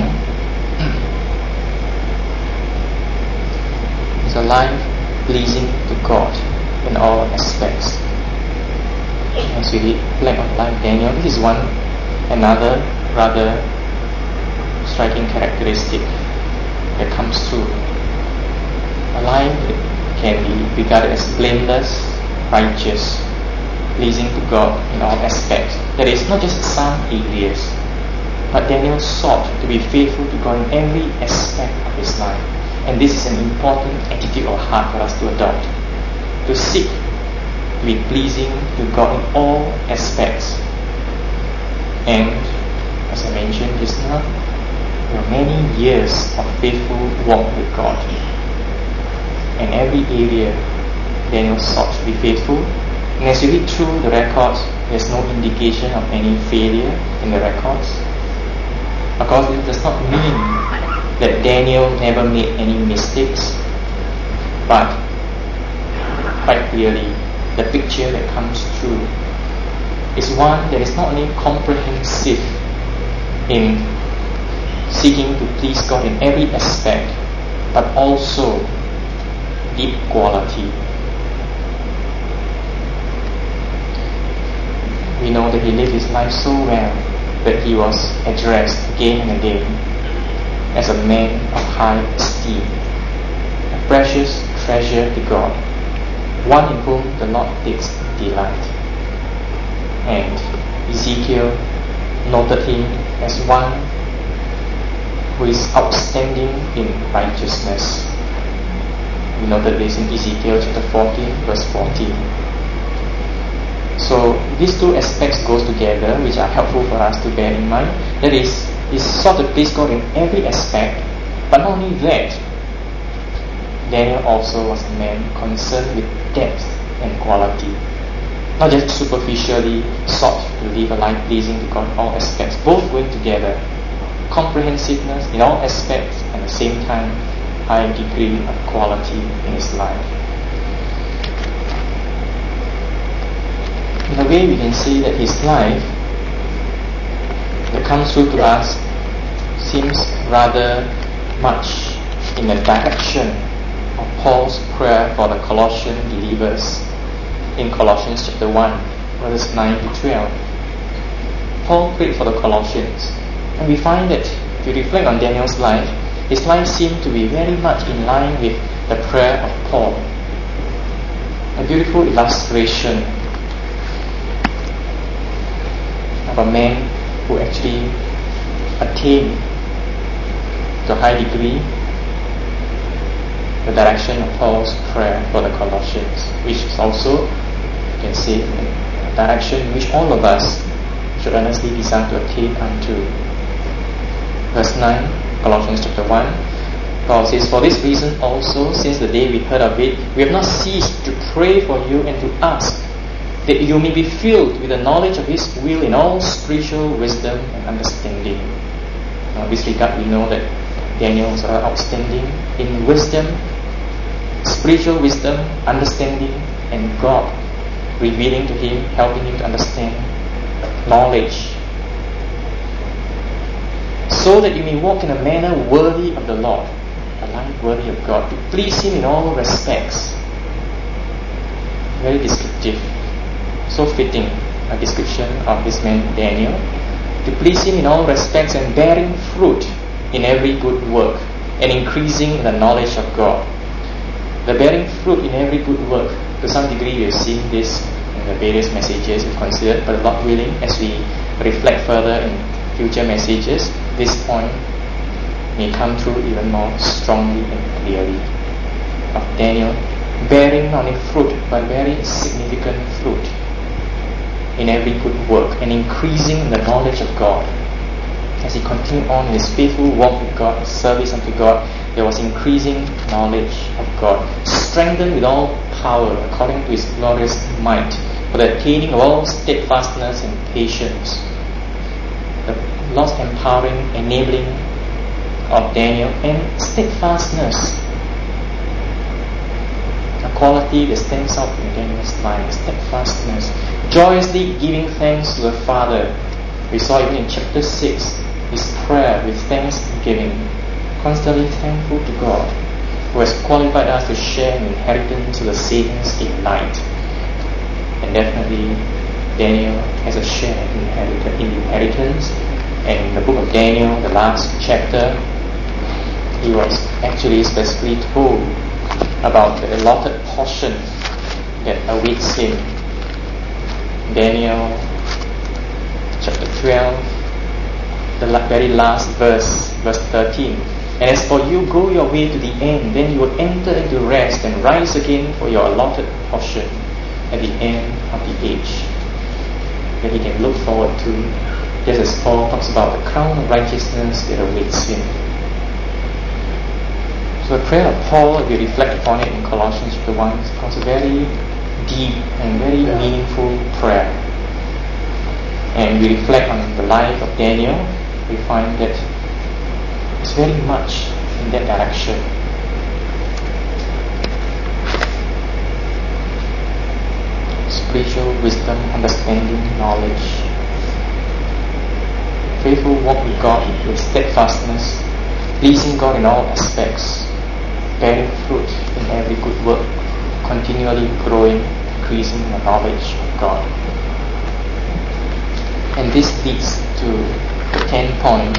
is a life pleasing to God in all aspects. As we reflect on life Daniel, this is one another rather striking characteristic that comes through. A life that can be regarded as blameless, righteous, pleasing to God in all aspects. That is, not just some areas, but Daniel sought to be faithful to God in every aspect of his life. And this is an important attitude of heart for us to adopt. To seek to be pleasing to God in all aspects. And as I mentioned just now, there are many years of faithful walk with God. In every area, Daniel sought to be faithful. And as you read through the records, there's no indication of any failure in the records. Of course, it does not mean that Daniel never made any mistakes, but quite clearly, the picture that comes through is one that is not only comprehensive in seeking to please God in every aspect, but also deep quality. We know that he lived his life so well that he was addressed again and again as a man of high esteem, a precious treasure to God, one in whom the Lord takes delight. And Ezekiel noted him as one who is outstanding in righteousness. We noted this in Ezekiel chapter fourteen, verse fourteen. So these two aspects goes together, which are helpful for us to bear in mind. That is, he sought to please God in every aspect, but not only that, Daniel also was a man concerned with depth and quality. Not just superficially sought to live a life pleasing to God in all aspects, both going together. Comprehensiveness in all aspects, and at the same time, high degree of quality in his life. In a way, we can say that his life that comes through to us seems rather much in the direction of Paul's prayer for the Colossian believers in Colossians chapter one, verses nine to twelve. Paul prayed for the Colossians, and we find that if we reflect on Daniel's life, his life seemed to be very much in line with the prayer of Paul. A beautiful illustration of a man who actually attained to a high degree the direction of Paul's prayer for the Colossians, which is also, you can say, a direction which all of us should earnestly desire to attain unto. Verse nine, Colossians chapter one, Paul says, "For this reason also, since the day we heard of it, we have not ceased to pray for you and to ask that you may be filled with the knowledge of His will in all spiritual wisdom and understanding." Now, in this regard, we know that Daniel was outstanding in wisdom, spiritual wisdom, understanding, and God revealing to him, helping him to understand knowledge, so that you may walk in a manner worthy of the Lord, a life worthy of God, to please Him in all respects. Very descriptive, so fitting a description of this man Daniel, to please Him in all respects and bearing fruit in every good work and increasing in the knowledge of God. The bearing fruit in every good work, to some degree we have seen this in the various messages we've considered, but Lord willing, as we reflect further in future messages, this point may come through even more strongly and clearly. Of Daniel bearing not only fruit, but very significant fruit in every good work and increasing in the knowledge of God. As he continued on in his faithful walk with God, service unto God, there was increasing knowledge of God, strengthened with all power according to His glorious might, for the attaining of all steadfastness and patience. The Lord's empowering, enabling of Daniel, and steadfastness, a quality that stands out in Daniel's life, steadfastness, joyously giving thanks to the Father. We saw even in chapter six, his prayer with thanksgiving, constantly thankful to God, who has qualified us to share an inheritance of the saints in light. And definitely, Daniel has a share in inheritance. And in the book of Daniel, the last chapter, he was actually specifically told about the allotted portion that awaits him. Daniel chapter twelve, the very last verse, verse thirteen. "And as for you, go your way to the end, then you will enter into rest and rise again for your allotted portion at the end of the age," that he can look forward to, just as Paul talks about the crown of righteousness that awaits him. So the prayer of Paul, if we reflect upon it in Colossians chapter one, is of course a very deep and very meaningful prayer. And we reflect on the life of Daniel, we find that it's very much in that direction. Spiritual wisdom, understanding, knowledge, faithful walk with God with steadfastness, pleasing God in all aspects, bearing fruit in every good work, continually growing, increasing in the knowledge of God. And this leads to the tenth point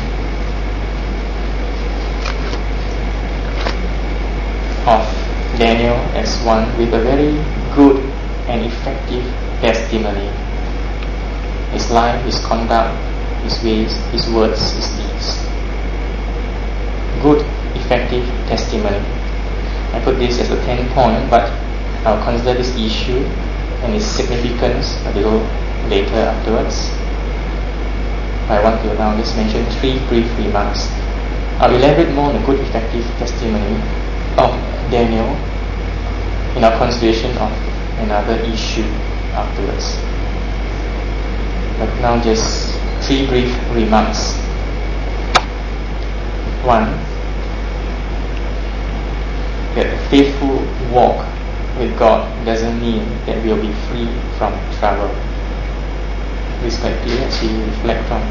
of Daniel as one with a very good and effective testimony. His life, his conduct, his ways, his words, his deeds. Good, effective testimony. I put this as a tenth point, but I'll consider this issue and its significance a little later afterwards. I want to now just mention three brief remarks. I'll elaborate more on the good, effective testimony of Daniel in our consideration of another issue afterwards. But now just three brief remarks. One, that a faithful walk with God doesn't mean that we'll be free from trouble. It's quite clear as we reflect on,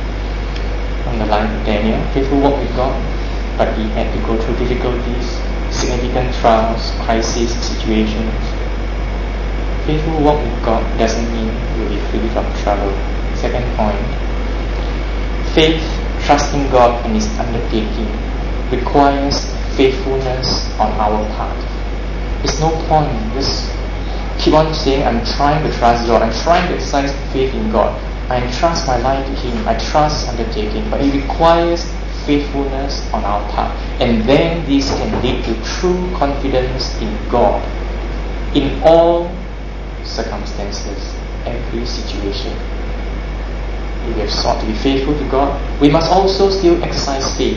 on the life of Daniel. Faithful walk with God, but he had to go through difficulties, significant trials, crisis situations. Faithful walk with God doesn't mean you'll be free from trouble. Second point, faith, trusting God in His undertaking, requires faithfulness on our part. It's no point just keep on saying, I'm trying to trust God, I'm trying to exercise faith in God, I entrust my life to Him, I trust His undertaking, but it requires faithfulness on our part. And then this can lead to true confidence in God in all circumstances, every situation. If we have sought to be faithful to God, we must also still exercise faith.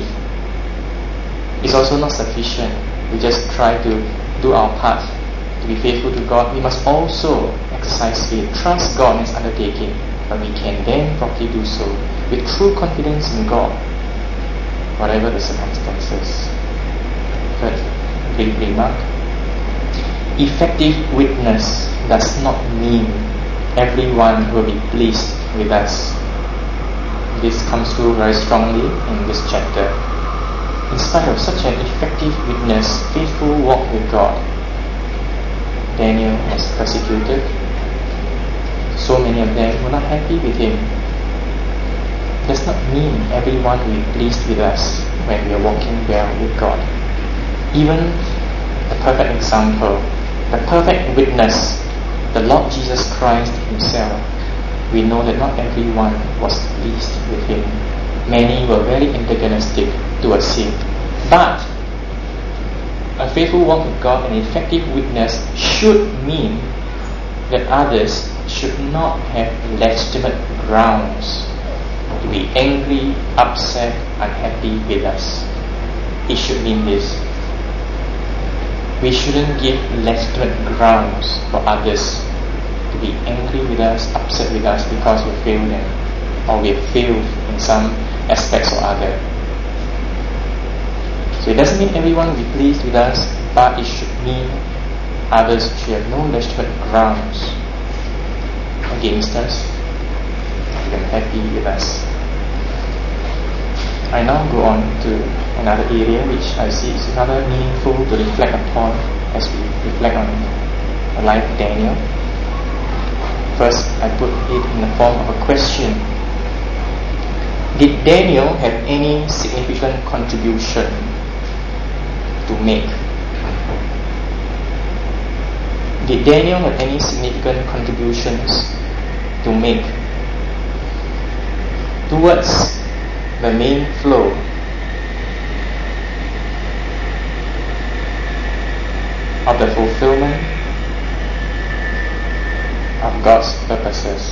It's also not sufficient. We just try to do our part to be faithful to God. We must also exercise faith, trust God in His undertaking, but we can then properly do so with true confidence in God, whatever the circumstances. Third, brief remark. Effective witness does not mean everyone will be pleased with us. This comes through very strongly in this chapter. In spite of such an effective witness, faithful walk with God, Daniel was persecuted. So many of them were not happy with him. It does not mean everyone will be pleased with us when we are walking well with God. Even the perfect example, the perfect witness, the Lord Jesus Christ Himself, we know that not everyone was pleased with Him. Many were very antagonistic towards Him. But a faithful walk with God, an effective witness, should mean that others should not have legitimate grounds to be angry, upset, unhappy with us. It should mean this. We shouldn't give legitimate grounds for others to be angry with us, upset with us because we failed them, or we have failed in some aspects or other. So it doesn't mean everyone will be pleased with us, but it should mean others should have no legitimate grounds against us, even happy with us. I now go on to another area which I see is rather meaningful to reflect upon as we reflect on the life of Daniel. First, I put it in the form of a question. Did Daniel have any significant contribution to make? Did Daniel have any significant contributions to make towards the main flow of the fulfillment of God's purposes?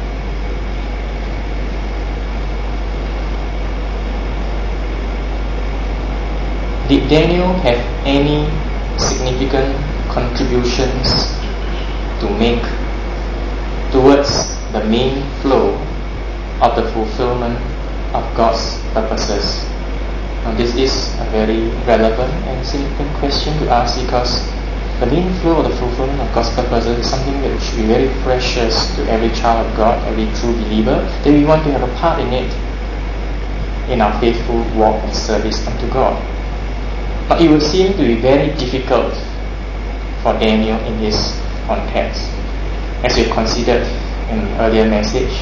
Did Daniel have any significant contributions to make towards the main flow of the fulfillment of God's purposes? Now, this is a very relevant and significant question to ask, because the main flow of the fulfillment of God's purposes is something that should be very precious to every child of God, every true believer, that we want to have a part in it in our faithful walk and service unto God. But it would seem to be very difficult for Daniel in his context. As we considered in an earlier message,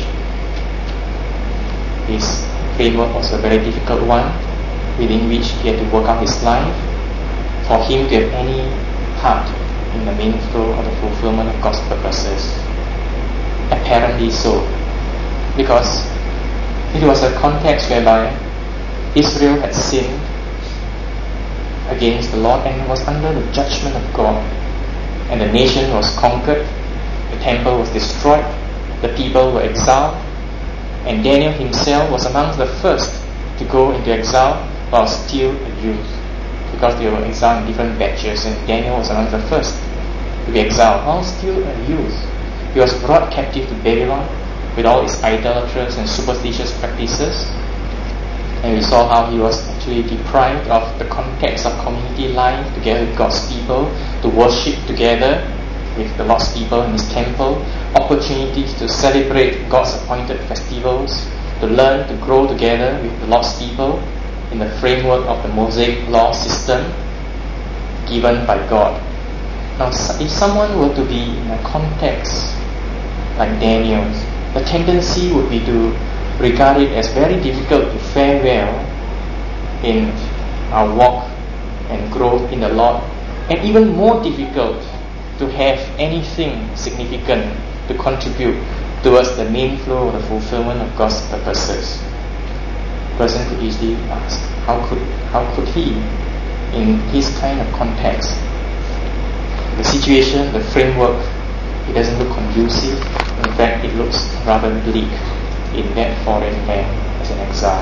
his framework was a very difficult one, within which he had to work out his life. For him to have any part in the main flow of the fulfillment of God's purposes, apparently so, because it was a context whereby Israel had sinned against the Lord and was under the judgment of God, and the nation was conquered, the temple was destroyed, the people were exiled, and Daniel himself was among the first to go into exile while still a youth, because they were exiled in different batches, and Daniel was among the first to be exiled while still a youth. He was brought captive to Babylon with all its idolatrous and superstitious practices, and we saw how he was actually deprived of the context of community life together with God's people, to worship together with the Lord's people in His temple, opportunities to celebrate God's appointed festivals, to learn to grow together with the Lord's people in the framework of the Mosaic law system given by God. Now, if someone were to be in a context like Daniel's, the tendency would be to regard it as very difficult to fare well in our walk and growth in the Lord, and even more difficult to have anything significant to contribute towards the main flow of the fulfillment of God's purposes. A person could easily ask, how could how could he, in his kind of context, the situation, the framework, it doesn't look conducive. In fact, it looks rather bleak in that foreign land as an exile.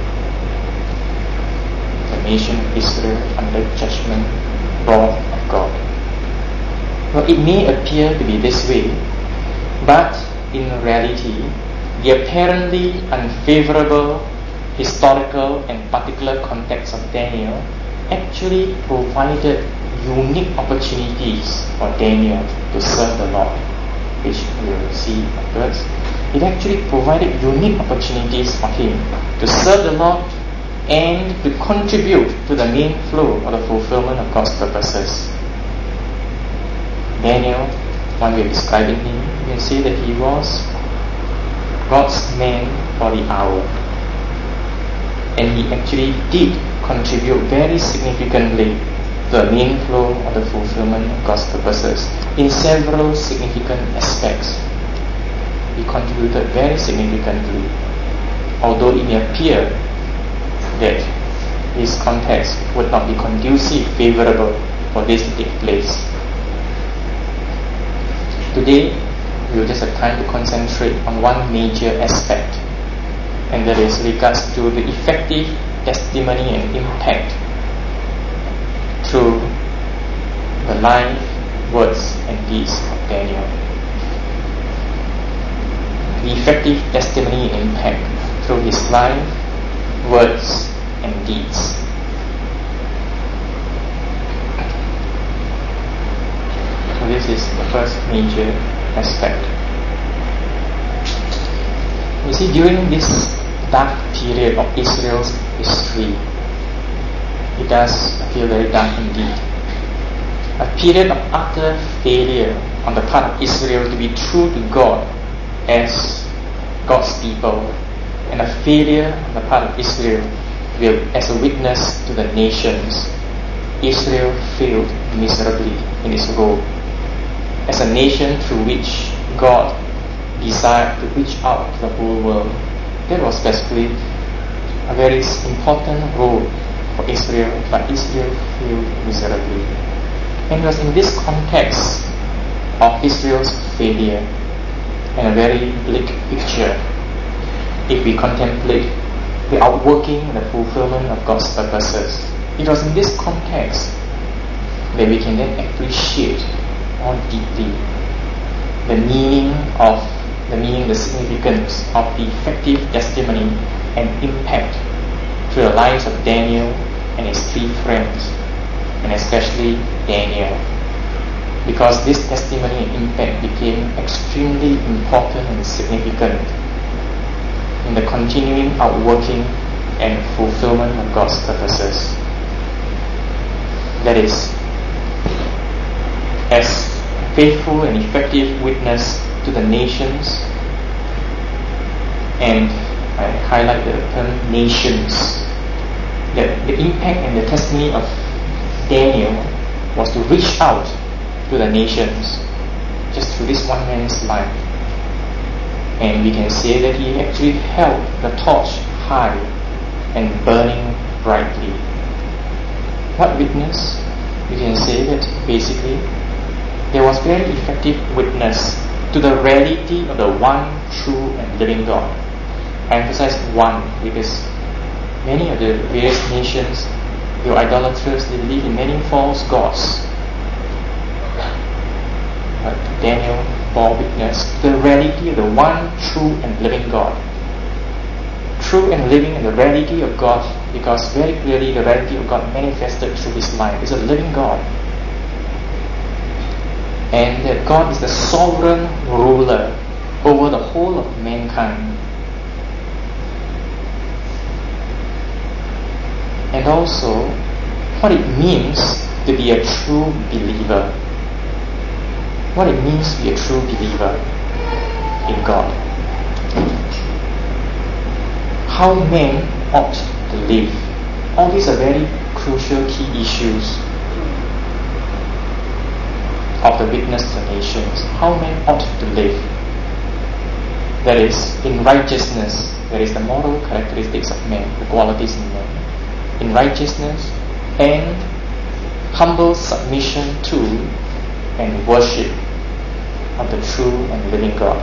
The nation of Israel under judgment, wrath of God. Well, it may appear to be this way, but in reality, the apparently unfavorable historical and particular context of Daniel actually provided unique opportunities for Daniel to serve the Lord, which we will see afterwards. It actually provided unique opportunities for him to serve the Lord and to contribute to the main flow of the fulfillment of God's purposes. Daniel, one way of describing him, you can say that he was God's man for the hour. And he actually did contribute very significantly to the main flow of the fulfillment of God's purposes in several significant aspects. He contributed very significantly, although it may appear that his context would not be conducive, favorable for this to take place. Today, we will just have time to concentrate on one major aspect, and that is regards to the effective testimony and impact through the life, words, and deeds of Daniel. The effective testimony and impact through his life, words, and deeds. So this is the first major aspect. You see, during this dark period of Israel's history, it does feel very dark indeed. A period of utter failure on the part of Israel to be true to God as God's people, and a failure on the part of Israel as a witness to the nations. Israel failed miserably in its role as a nation through which God desired to reach out to the whole world. That was basically a very important role for Israel, but Israel failed miserably. And it was in this context of Israel's failure and a very bleak picture, if we contemplate the outworking and the fulfillment of God's purposes. It was in this context that we can then appreciate more deeply the meaning of the meaning, the significance of the effective testimony and impact through the lives of Daniel and his three friends, and especially Daniel, because this testimony and impact became extremely important and significant in the continuing outworking and fulfillment of God's purposes. That is, as a faithful and effective witness to the nations, and I highlight the term nations, that the impact and the testimony of Daniel was to reach out to the nations just through this one man's life. And we can say that he actually held the torch high and burning brightly. What witness? We can say that basically there was very effective witness to the reality of the one true and living God. I emphasize one because many of the various nations, the idolaters, they believe in many false gods. But Daniel bore witness to the reality of the one true and living God. True and living in the reality of God, because very clearly the reality of God manifested through his life is a living God. and that God is the sovereign ruler over the whole of mankind. And also what it means to be a true believer. What it means to be a true believer in God. How men ought to live. All these are very crucial key issues of the witness to the nations. How men ought to live. That is, in righteousness, that is the moral characteristics of men, the qualities in men. In righteousness and humble submission to and worship of the true and living God.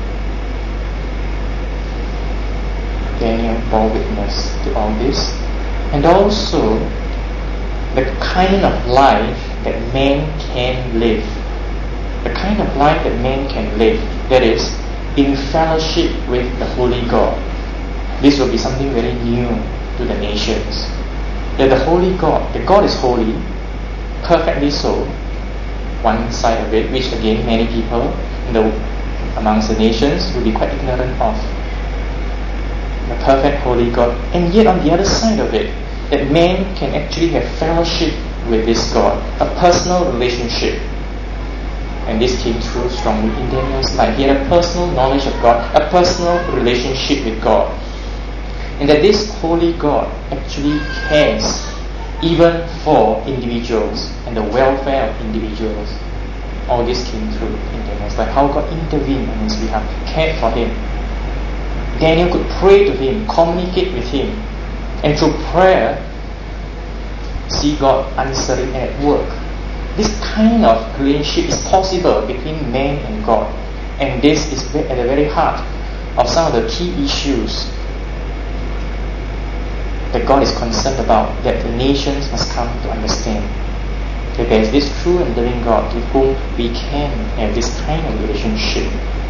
Daniel bore witness to all this, and also the kind of life that man can live. The kind of life that man can live, that is, in fellowship with the Holy God. This will be something very new to the nations. That the Holy God, the God is holy, perfectly so, one side of it, which again many people in the, amongst the nations will be quite ignorant of. The perfect holy God, and yet on the other side of it, that man can actually have fellowship with this God, a personal relationship. And this came through strongly in Daniel's life. He had a personal knowledge of God, a personal relationship with God. And that this holy God actually cares even for individuals and the welfare of individuals. All this came through in Daniel's life. How God intervened on his behalf, cared for him. Daniel could pray to him, communicate with him, and through prayer see God answering and at work. This kind of relationship is possible between man and God, and this is at the very heart of some of the key issues that God is concerned about, that the nations must come to understand. That there is this true and living God with whom we can have this kind of relationship.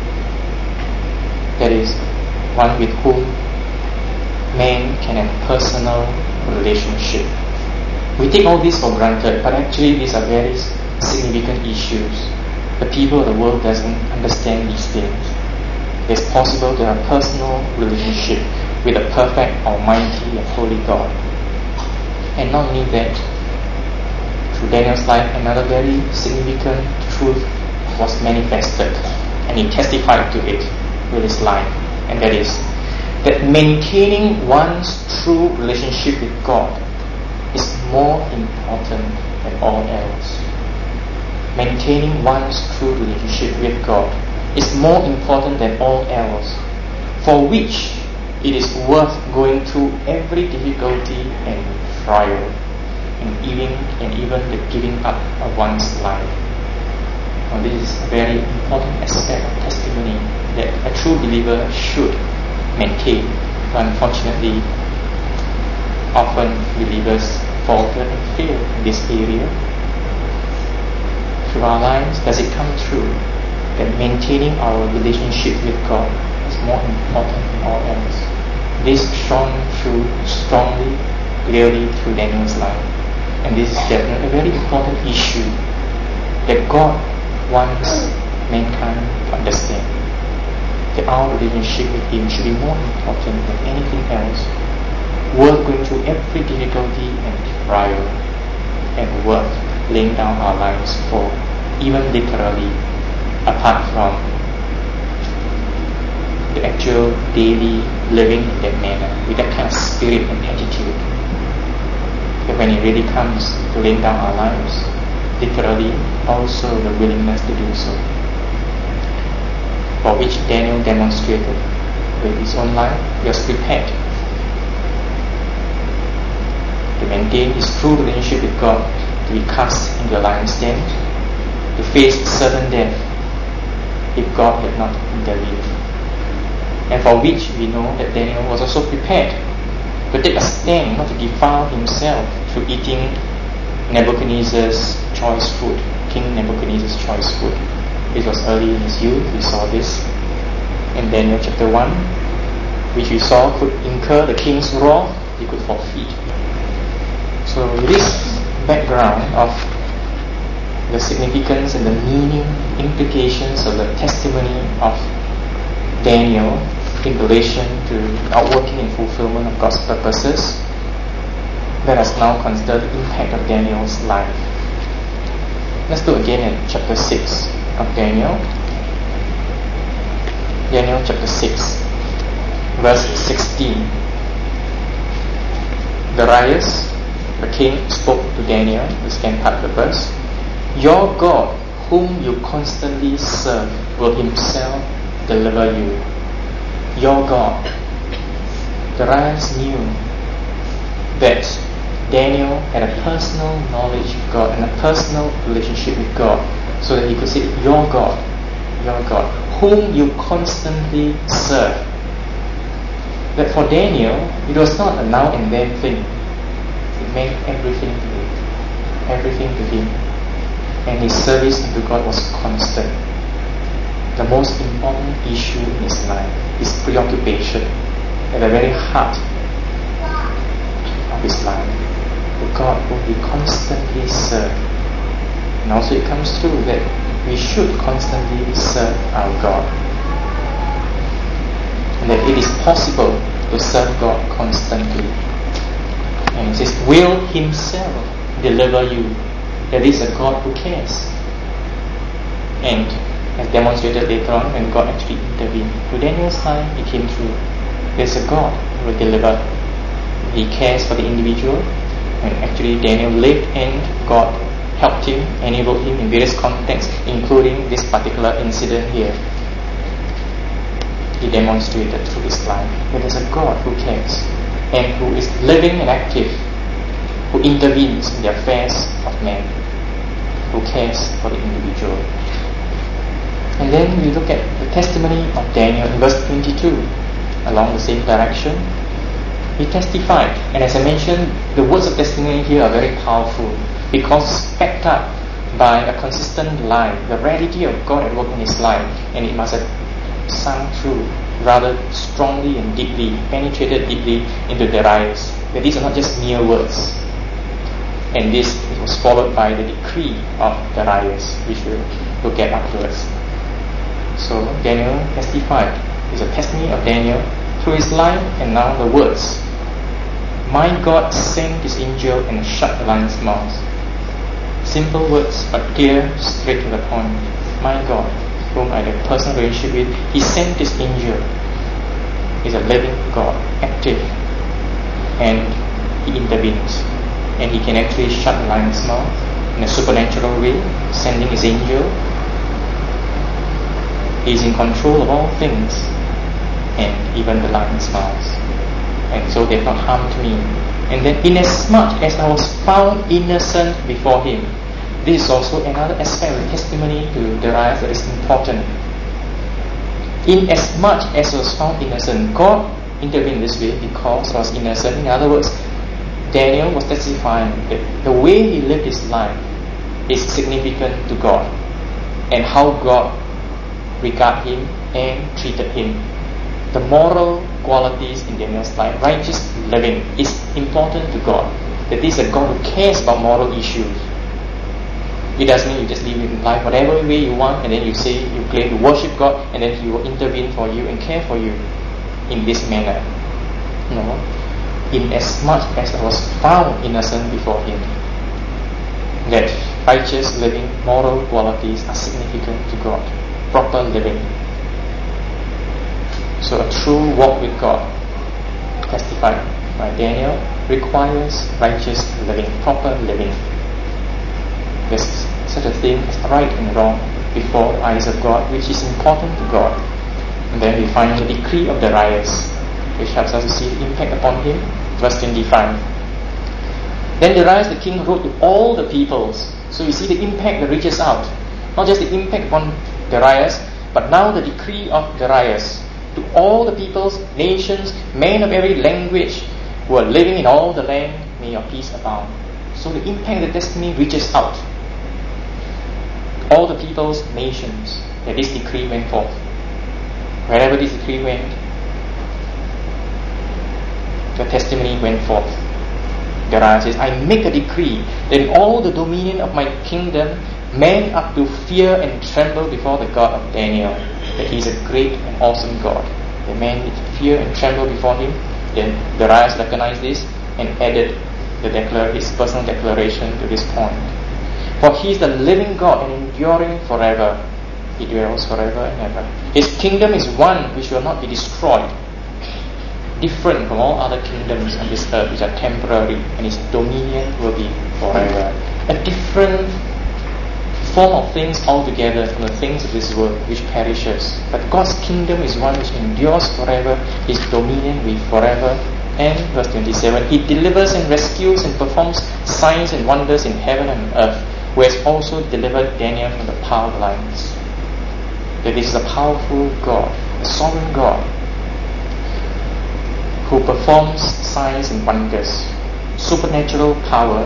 That is, one with whom man can have personal relationship. We take all this for granted, but actually these are very significant issues. The people of the world doesn't understand these things. It's possible to have a personal relationship with a perfect, almighty, and holy God. And not only that, through Daniel's life, another very significant truth was manifested, and he testified to it with his life, and that is that maintaining one's true relationship with God is more important than all else. Maintaining one's true relationship with God is more important than all else, for which it is worth going through every difficulty and trial, and even and even the giving up of one's life. Now, this is a very important aspect of testimony that a true believer should maintain. But unfortunately, often believers falter and fail in this area. Through our lives, does it come true that maintaining our relationship with God is more important than all else? This shone through strongly, clearly through Daniel's life. And this is definitely a very important issue that God wants mankind to understand. That our relationship with Him should be more important than anything else. Worth going through every difficulty and trial, and worth laying down our lives for, even literally, apart from the actual daily living in that manner, with that kind of spirit and attitude. That when it really comes to laying down our lives, literally also the willingness to do so, for which Daniel demonstrated with his own life. He was prepared to maintain his true relationship with God, to be cast into the lion's den, to face certain death if God had not intervened. And for which we know that Daniel was also prepared to take a stand not to defile himself through eating Nebuchadnezzar's choice food, King Nebuchadnezzar's choice food. This was early in his youth. We saw this in Daniel chapter one, which we saw could incur the king's wrath, he could forfeit. So with this background of the significance and the meaning, implications of the testimony of Daniel in relation to outworking and fulfillment of God's purposes, let us now consider the impact of Daniel's life. Let's look again at chapter six of Daniel. Daniel chapter six, verse sixteen. Darius, the king, spoke to Daniel, the second part of the verse. Your God, whom you constantly serve, will himself deliver you. Your God. Darius knew that Daniel had a personal knowledge of God and a personal relationship with God, so that he could say, your God, your God, whom you constantly serve. That for Daniel, it was not a now and then thing. It meant everything to him. Everything to him. And his service unto God was constant. The most important issue in his life, his preoccupation, at the very heart of his life, the God whom he constantly served. And also it comes true that we should constantly serve our God. And that it is possible to serve God constantly. And it says, will himself deliver you. There is a God who cares. And as demonstrated later on, when God actually intervened, to Daniel's time it came true. There's a God who will deliver. He cares for the individual. And actually Daniel lived and God helped him, enabled him in various contexts, including this particular incident here. He demonstrated through his life that there's a God who cares and who is living and active, who intervenes in the affairs of men, who cares for the individual. And then we look at the testimony of Daniel in verse twenty-two, along the same direction. He testified, and as I mentioned, the words of testimony here are very powerful because backed up by a consistent life, the reality of God at work in his life, and it must have sunk through rather strongly and deeply, penetrated deeply into Darius. That these are not just mere words. And this was followed by the decree of Darius, which we'll look at afterwards. So Daniel testified. It's a testimony of Daniel through his life, and now the words. My God sent his angel and shut the lion's mouth. Simple words, but clear, straight to the point. My God, whom I have a personal relationship with, he sent his angel. He's a living God, active, and he intervenes. And he can actually shut the lion's mouth in a supernatural way, sending his angel. He is in control of all things, and even the lion's mouth. And so they have not harmed me. And then, inasmuch as I was found innocent before him, this is also another aspect of the testimony to Darius that is important. Inasmuch as I was found innocent, God intervened this way because I was innocent. In other words, Daniel was testifying that the way he lived his life is significant to God, and how God regarded him and treated him. The moral qualities in Daniel's life, righteous living, is important to God. That this is a God who cares about moral issues. It doesn't mean you just live in life whatever way you want, and then you say you claim to worship God, and then He will intervene for you and care for you in this manner. No. Inasmuch as I was found innocent before Him, that righteous living, moral qualities are significant to God. Proper living. So a true walk with God, testified by Daniel, requires righteous living, proper living. There's such a thing as right and wrong before the eyes of God, which is important to God. And then we find the decree of Darius, which helps us to see the impact upon him. Verse twenty-five. Then Darius the king wrote to all the peoples. So you see the impact that reaches out. Not just the impact upon Darius, but now the decree of Darius to all the peoples, nations, men of every language who are living in all the land, may your peace abound. So the impact of the testimony reaches out. All the peoples, nations, that this decree went forth. Wherever this decree went, the testimony went forth. Darius says, I make a decree that in all the dominion of my kingdom, men are to fear and tremble before the God of Daniel, that he is a great and awesome God. The men need to fear and tremble before him. Then Darius recognized this and added the declar- his personal declaration to this point. For he is the living God and enduring forever. He dwells forever and ever. His kingdom is one which will not be destroyed, different from all other kingdoms on this earth which are temporary, and his dominion will be forever. A different form of things altogether from the things of this world which perishes. But God's kingdom is one which endures forever. His dominion will be forever. And verse twenty-seven, he delivers and rescues and performs signs and wonders in heaven and earth, who has also delivered Daniel from the power of the lions. That this is a powerful God, a sovereign God, who performs signs and wonders, supernatural power,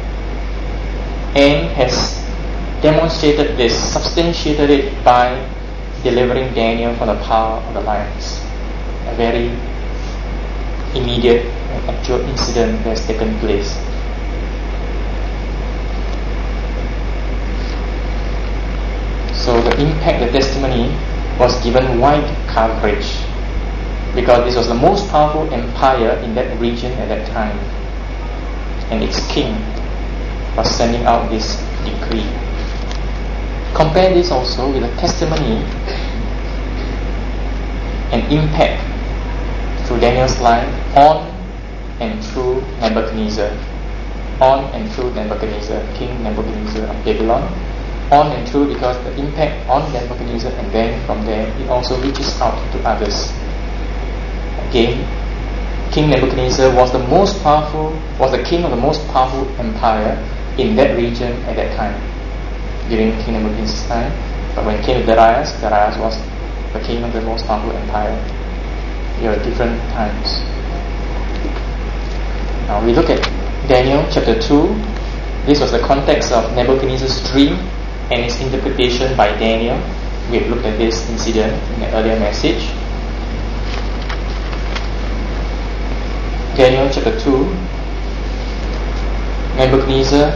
and has demonstrated this, substantiated it by delivering Daniel from the power of the lions. A very immediate and actual incident that has taken place. So the impact, the testimony was given wide coverage, because this was the most powerful empire in that region at that time, and its king was sending out this decree. Compare this also with the testimony and impact through Daniel's life on and through Nebuchadnezzar, on and through Nebuchadnezzar, King Nebuchadnezzar of Babylon, on and through, because the impact on Nebuchadnezzar, and then from there it also reaches out to others. Again, King Nebuchadnezzar was the most powerful, was the king of the most powerful empire in that region at that time, during King Nebuchadnezzar's time. But when it came to Darius, Darius was the king of the most powerful empire. There are different times. Now we look at Daniel chapter two. This was the context of Nebuchadnezzar's dream and its interpretation by Daniel. We have looked at this incident in the earlier message. Daniel chapter two. Nebuchadnezzar,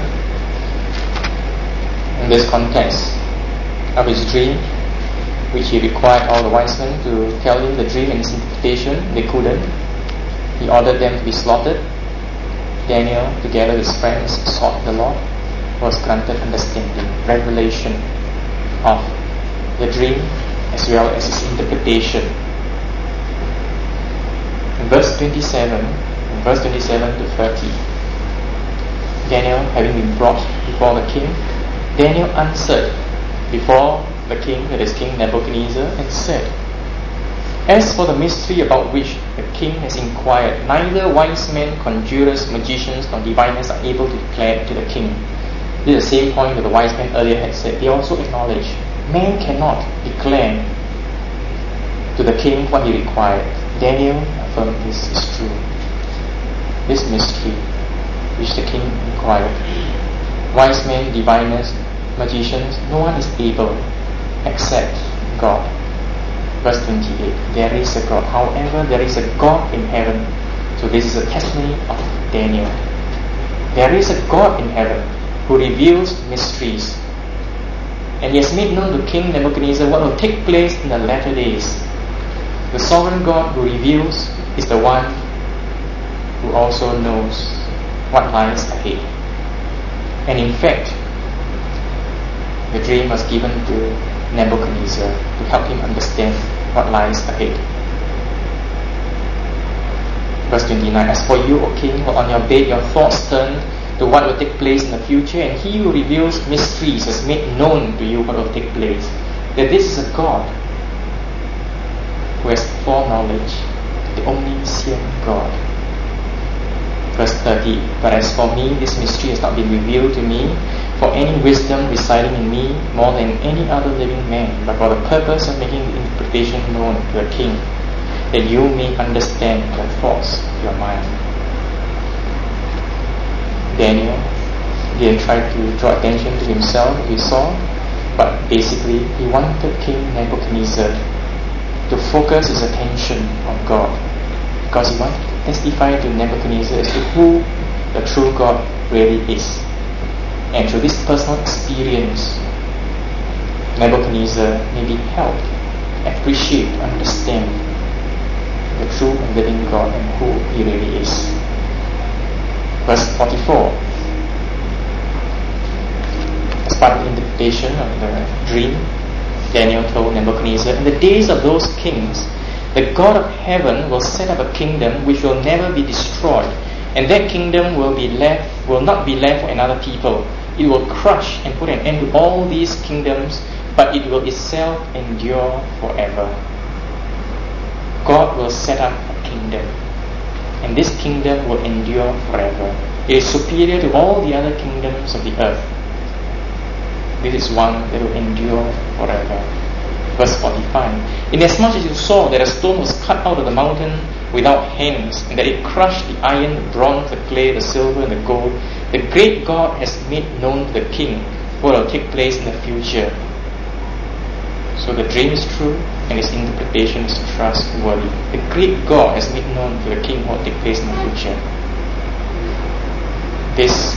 in this context of his dream, which he required all the wise men to tell him the dream and its interpretation, they couldn't. He ordered them to be slaughtered. Daniel, together with his friends, sought the Lord, was granted understanding, revelation of the dream as well as its interpretation. In verse twenty-seven, in verse twenty-seven to thirty, Daniel, having been brought before the king, Daniel answered before the king, that is King Nebuchadnezzar, and said, As for the mystery about which the king has inquired, neither wise men, conjurers, magicians, nor diviners are able to declare to the king. This is the same point that the wise men earlier had said. They also acknowledge man cannot declare to the king what he required. Daniel affirmed this is true. This mystery which the king inquired, wise men, diviners, magicians, no one is able except God. Verse twenty-eight, there is a God. However, there is a God in heaven. So this is a testimony of Daniel. There is a God in heaven who reveals mysteries, and he has made known to King Nebuchadnezzar what will take place in the latter days. The sovereign God who reveals is the one who also knows what lies ahead. And in fact, the dream was given to Nebuchadnezzar to help him understand what lies ahead. Verse twenty-nine, As for you, O king, while on your bed your thoughts turn to what will take place in the future, and he who reveals mysteries has made known to you what will take place. That this is a God who has foreknowledge, the omniscient God. Verse thirty, But as for me, this mystery has not been revealed to me for any wisdom residing in me more than any other living man, but for the purpose of making the interpretation known to the king, that you may understand the thoughts of your mind. Daniel didn't try to draw attention to himself, he saw, but basically he wanted King Nebuchadnezzar to focus his attention on God, because he wanted to testify to Nebuchadnezzar as to who the true God really is. And through this personal experience, Nebuchadnezzar may be helped appreciate, understand the true and living God and who He really is. Verse forty-four. As part of the interpretation of the dream, Daniel told Nebuchadnezzar, in the days of those kings, the God of heaven will set up a kingdom which will never be destroyed, and that kingdom will be left will not be left for another people. It will crush and put an end to all these kingdoms, but it will itself endure forever. God will set up a kingdom, and this kingdom will endure forever. It is superior to all the other kingdoms of the earth. This is one that will endure forever. Verse forty-five. Inasmuch as you saw that a stone was cut out of the mountain without hands, and that it crushed the iron, the bronze, the clay, the silver, and the gold, the great God has made known to the king what will take place in the future. So the dream is true, and its interpretation is trustworthy. The great God has made known to the king what will take place in the future. This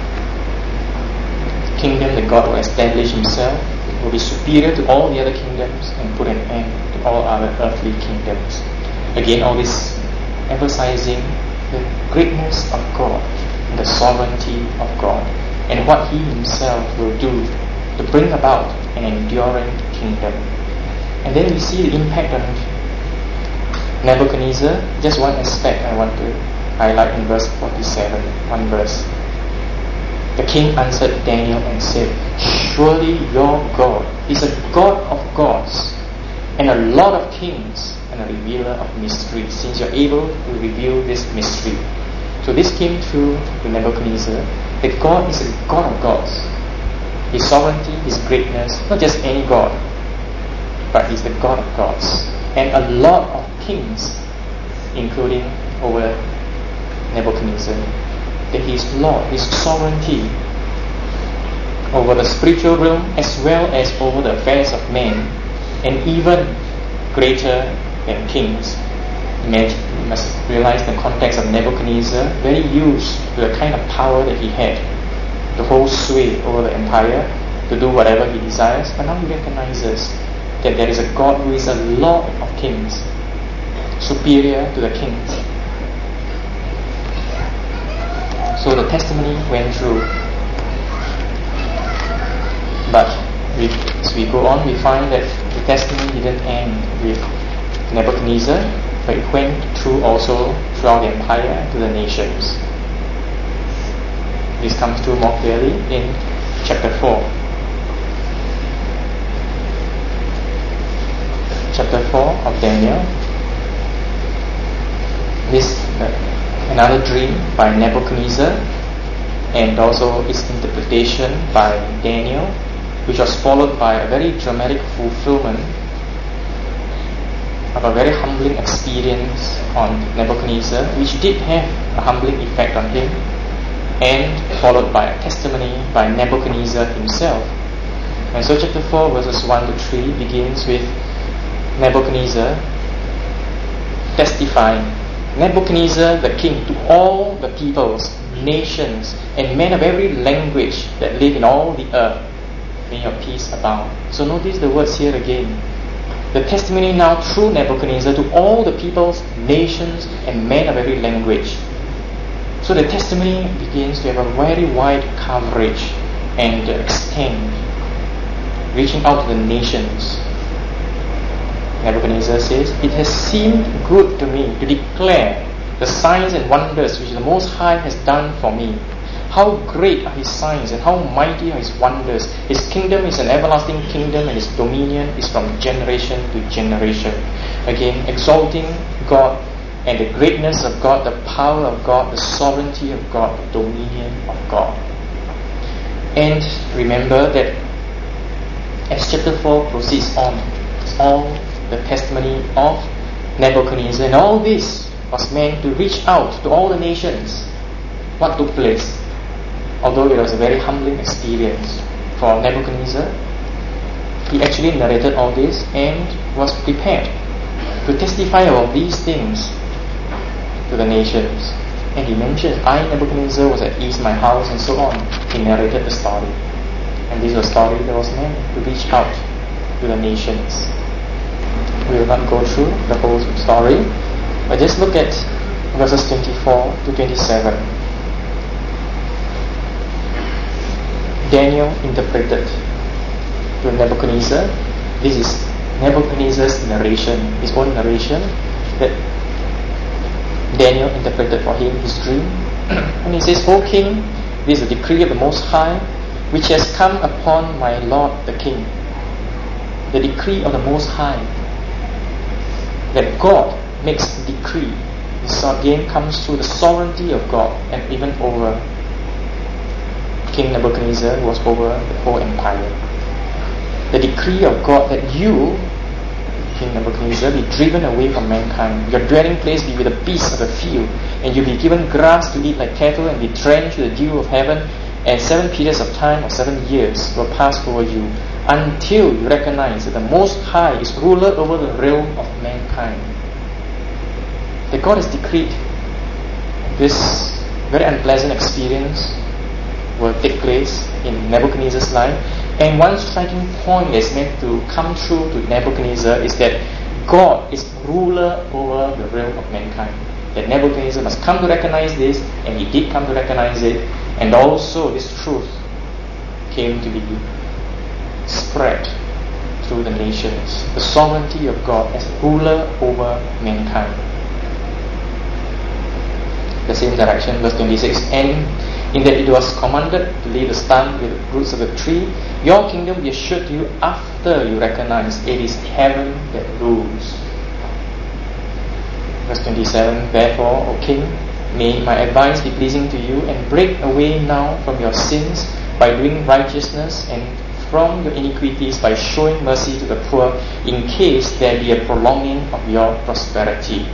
kingdom that God will establish Himself will be superior to all the other kingdoms and put an end to all other earthly kingdoms. Again, all this emphasizing the greatness of God and the sovereignty of God and what He Himself will do to bring about an enduring kingdom. And then we see the impact on Nebuchadnezzar. Just one aspect I want to highlight in verse forty-seven, one verse. The king answered Daniel and said, surely your God is a God of gods and a Lord of kings and a revealer of mysteries, since you're able to reveal this mystery. So this came through to Nebuchadnezzar, that God is a God of gods. His sovereignty, His greatness, not just any God, but He's the God of gods and a Lord of kings, including over Nebuchadnezzar. That He is Lord, His sovereignty over the spiritual realm as well as over the affairs of men, and even greater than kings. Imagine, you must realize the context of Nebuchadnezzar, very used to the kind of power that he had, to hold sway over the empire, to do whatever he desires, but now he recognizes that there is a God who is a Lord of kings, superior to the kings. So the testimony went through. But we, as we go on, we find that the testimony didn't end with Nebuchadnezzar, but it went through also throughout the empire to the nations. This comes through more clearly in chapter four. Chapter four of Daniel. This uh, another dream by Nebuchadnezzar, and also its interpretation by Daniel, which was followed by a very dramatic fulfillment of a very humbling experience on Nebuchadnezzar, which did have a humbling effect on him, and followed by a testimony by Nebuchadnezzar himself. And so chapter four verses one to three begins with Nebuchadnezzar testifying, Nebuchadnezzar the king, to all the peoples, nations, and men of every language that live in all the earth, may your peace abound. So notice the words here again. The testimony now through Nebuchadnezzar to all the peoples, nations, and men of every language. So the testimony begins to have a very wide coverage and extent, reaching out to the nations. Nebuchadnezzar says, it has seemed good to me to declare the signs and wonders which the Most High has done for me. How great are His signs and how mighty are His wonders. His kingdom is an everlasting kingdom, and His dominion is from generation to generation. Again, exalting God and the greatness of God, the power of God, the sovereignty of God, the dominion of God. And remember that as chapter four proceeds on, it's all the testimony of Nebuchadnezzar, and all this was meant to reach out to all the nations. What took place? Although it was a very humbling experience for Nebuchadnezzar, he actually narrated all this and was prepared to testify of these things to the nations. And he mentioned, I, Nebuchadnezzar, was at ease in my house, and so on. He narrated the story. And this was a story that was meant to reach out to the nations. We will not go through the whole story, but just look at verses twenty-four to twenty-seven. Daniel interpreted to Nebuchadnezzar. This is Nebuchadnezzar's narration, his own narration, that Daniel interpreted for him his dream. And he says, O king, this is a decree of the Most High, which has come upon my Lord the king. The decree of the Most High, that God makes a decree. This again comes through the sovereignty of God, and even over King Nebuchadnezzar, who was over the whole empire. The decree of God that you, King Nebuchadnezzar, be driven away from mankind. Your dwelling place be with the beasts of the field, and you be given grass to eat like cattle, and be drenched with the dew of heaven, and seven periods of time or seven years will pass over you, until you recognize that the Most High is ruler over the realm of mankind. That God has decreed this very unpleasant experience will take place in Nebuchadnezzar's life. And one striking point that's meant to come true to Nebuchadnezzar is that God is ruler over the realm of mankind. That Nebuchadnezzar must come to recognize this, and he did come to recognize it, and also this truth came to be spread through the nations. The sovereignty of God as ruler over mankind. The same direction, verse twenty-six, and in that it was commanded to lay the stand with the roots of the tree, your kingdom be assured to you after you recognize it is heaven that rules. Verse twenty-seven, therefore, O king, may my advice be pleasing to you, and break away now from your sins by doing righteousness, and from your iniquities by showing mercy to the poor, in case there be a prolonging of your prosperity.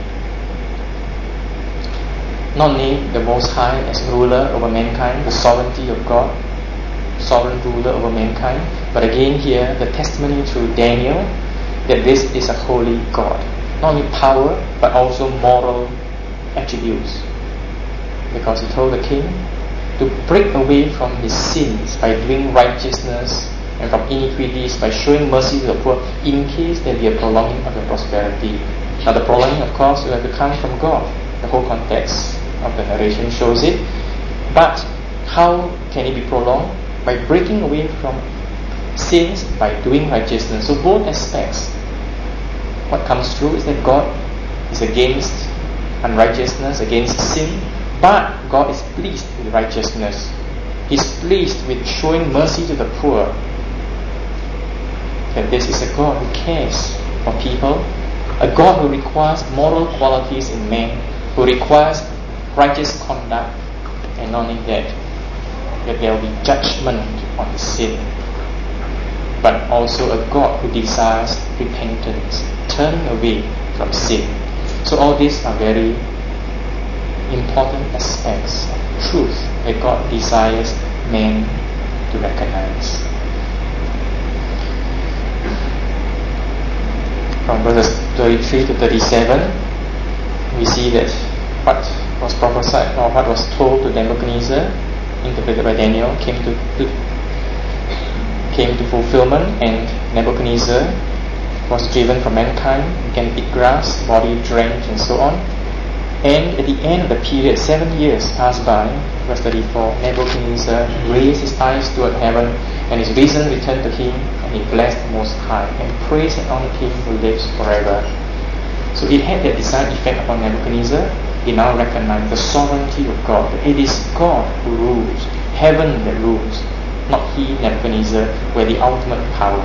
Not name the Most High as ruler over mankind, the sovereignty of God, sovereign ruler over mankind, but again here the testimony through Daniel that this is a holy God. Not only power, but also moral attributes. Because he told the king to break away from his sins by doing righteousness, and from iniquities by showing mercy to the poor, in case there be a prolonging of your prosperity. Now the prolonging, of course, will have to come from God. The whole context of the narration shows it. But how can it be prolonged? By breaking away from sins, by doing righteousness. So both aspects. What comes through is that God is against unrighteousness, against sin, but God is pleased with righteousness. He's pleased with showing mercy to the poor. That this is a God who cares for people, a God who requires moral qualities in men, who requires righteous conduct, and not only that, that there will be judgment on sin, but also a God who desires repentance, turning away from sin. So all these are very important aspects of truth that God desires men to recognize. From verses thirty-three to thirty-seven, we see that what was prophesied or what was told to Nebuchadnezzar, interpreted by Daniel, came to, to came to fulfillment, and Nebuchadnezzar was driven from mankind, began to eat grass, body drenched, and so on. And at the end of the period, seven years passed by. Verse thirty-four, Nebuchadnezzar raised his eyes toward heaven, and his reason returned to him, and he blessed the Most High, and praised and honored him who lives forever. So it had that desired effect upon Nebuchadnezzar. He now recognized the sovereignty of God. It is God who rules, heaven that rules, not he, Nebuchadnezzar, were the ultimate power.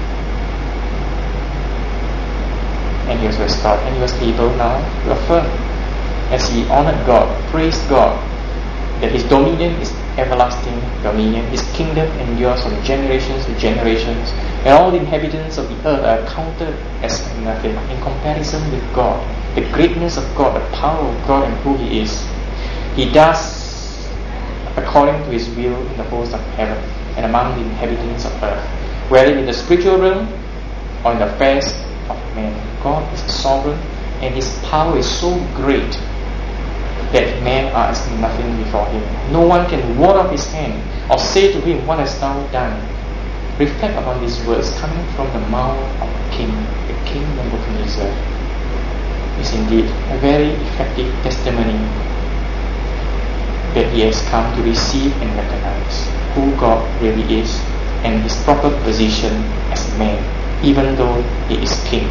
And he was restored, and he was able now to affirm, as he honored God, praised God, that his dominion is everlasting dominion, his kingdom endures from generations to generations, and all the inhabitants of the earth are counted as nothing in comparison with God, the greatness of God, the power of God, and who he is. He does according to his will in the host of heaven and among the inhabitants of earth, whether in the spiritual realm or in the affairs of men. God is sovereign, and his power is so great that men are as nothing before him. No one can ward off his hand or say to him, "What hast thou done?" Reflect upon these words coming from the mouth of the king, the king Nebuchadnezzar. Is indeed a very effective testimony that he has come to receive and recognize who God really is and his proper position as man, even though he is king.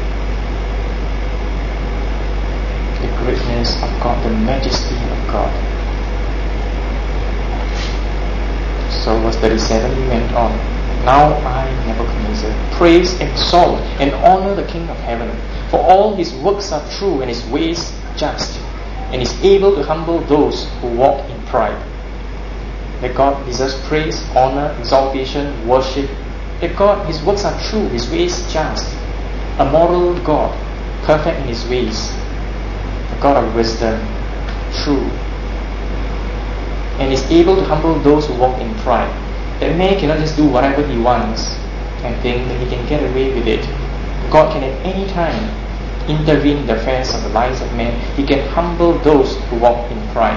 The greatness of God, the majesty of God. So verse thirty-seven he went on. Now I, Nebuchadnezzar, praise, exalt, and honor the King of heaven, for all his works are true and his ways just, and is able to humble those who walk in pride. That God deserves praise, honor, exaltation, worship. That God, his works are true, his ways just. A moral God, perfect in his ways. A God of wisdom, true, and is able to humble those who walk in pride. That man cannot just do whatever he wants and think that he can get away with it. God can at any time intervene in the affairs of the lives of men. He can humble those who walk in pride.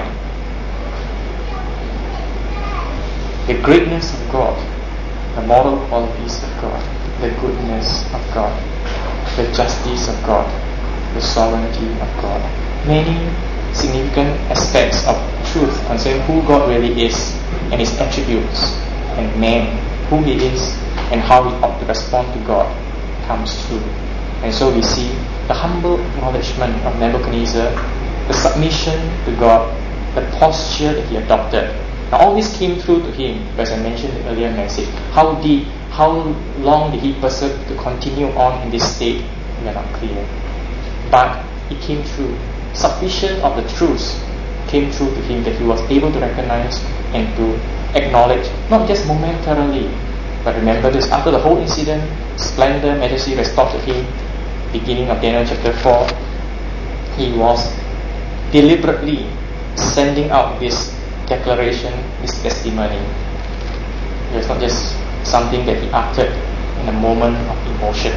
The greatness of God, the moral qualities of God, the goodness of God, the justice of God, the sovereignty of God. Many significant aspects of truth concerning who God really is and his attributes, and man, who he is, and how he ought to respond to God, comes true. And so we see the humble acknowledgement of Nebuchadnezzar, the submission to God, the posture that he adopted. Now all this came through to him, as I mentioned in the earlier message. How deep, how long did he persevere to continue on in this state? We are not clear. But it came through. Sufficient of the truths came through to him that he was able to recognize and to acknowledge, not just momentarily, but remember this, after the whole incident, splendor, majesty restored to him, beginning of Daniel chapter four, he was deliberately sending out this declaration, this testimony. It was not just something that he uttered in a moment of emotion.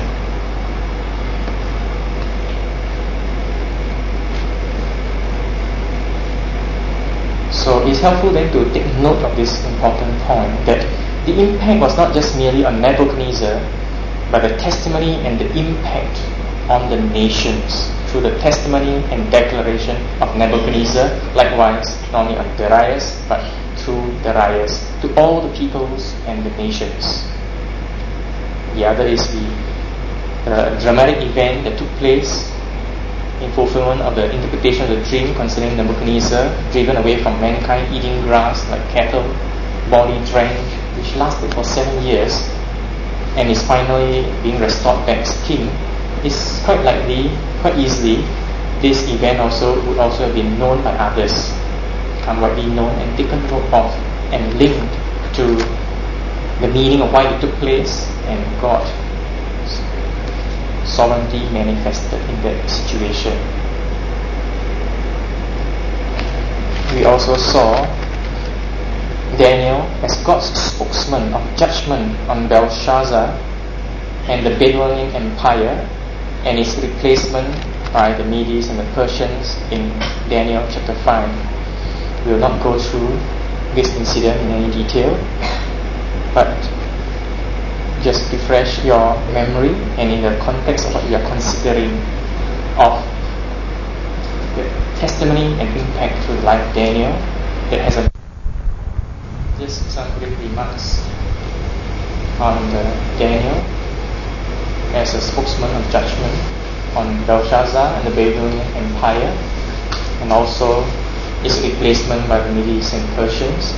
So it's helpful then to take note of this important point, that the impact was not just merely on Nebuchadnezzar, but the testimony and the impact on the nations through the testimony and declaration of Nebuchadnezzar, likewise not only on Darius, but through Darius to all the peoples and the nations. The other is the uh, dramatic event that took place in fulfillment of the interpretation of the dream concerning Nebuchadnezzar, driven away from mankind, eating grass like cattle, body drenched, which lasted for seven years, and is finally being restored back as king. It's quite likely, quite easily, this event also would also have been known by others, become widely known and taken note of, and linked to the meaning of why it took place, and God sovereignty manifested in that situation. We also saw Daniel as God's spokesman of judgment on Belshazzar and the Babylonian Empire, and its replacement by the Medes and the Persians in Daniel chapter five. We will not go through this incident in any detail, but just refresh your memory and in the context of what we are considering of the testimony and impact through the life of Daniel that has a just some brief remarks on the Daniel as a spokesman of judgment on Belshazzar and the Babylonian Empire, and also its replacement by the Medes and Persians.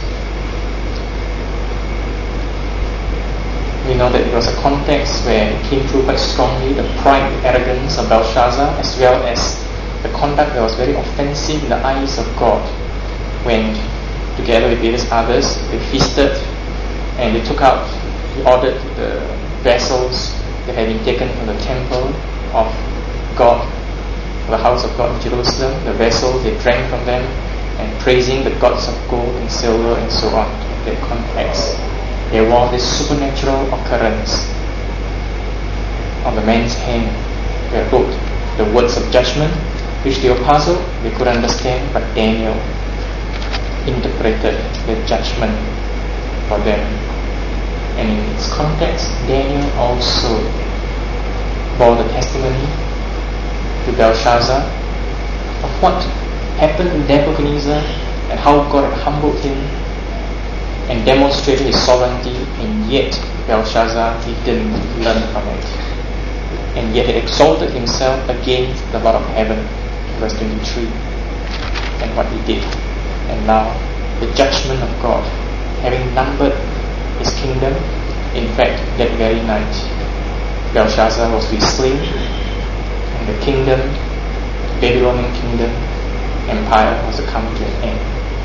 We know that it was a context where it came through quite strongly the pride and arrogance of Belshazzar, as well as the conduct that was very offensive in the eyes of God, when together with various others they feasted and they took out, he ordered the vessels that had been taken from the temple of God, the house of God in Jerusalem, the vessels, they drank from them and praising the gods of gold and silver and so on. In that context, there was this supernatural occurrence of the man's hand that wrote the words of judgment which they were puzzled, they could understand, but Daniel interpreted the judgment for them. And in its context, Daniel also bore the testimony to Belshazzar of what happened to Nebuchadnezzar and how God had humbled him and demonstrated his sovereignty, and yet Belshazzar, he didn't learn from it. And yet he exalted himself against the Lord of heaven, verse twenty-three, and what he did. And now the judgment of God, having numbered his kingdom, in fact, that very night, Belshazzar was to be slain, and the kingdom, the Babylonian kingdom, empire was to come to an end.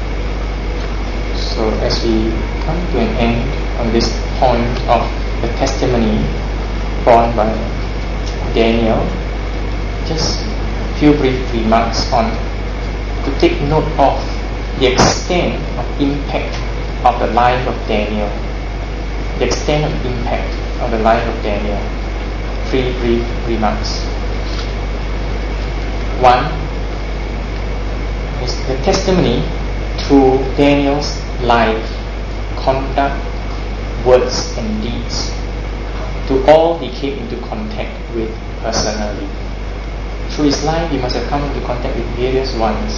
So as we come to an end on this point of the testimony borne by Daniel, just a few brief remarks on to take note of the extent of impact of the life of Daniel. The extent of impact of the life of Daniel. Three brief remarks. One is the testimony through Daniel's life, conduct, words and deeds to all he came into contact with personally. Through his life he must have come into contact with various ones.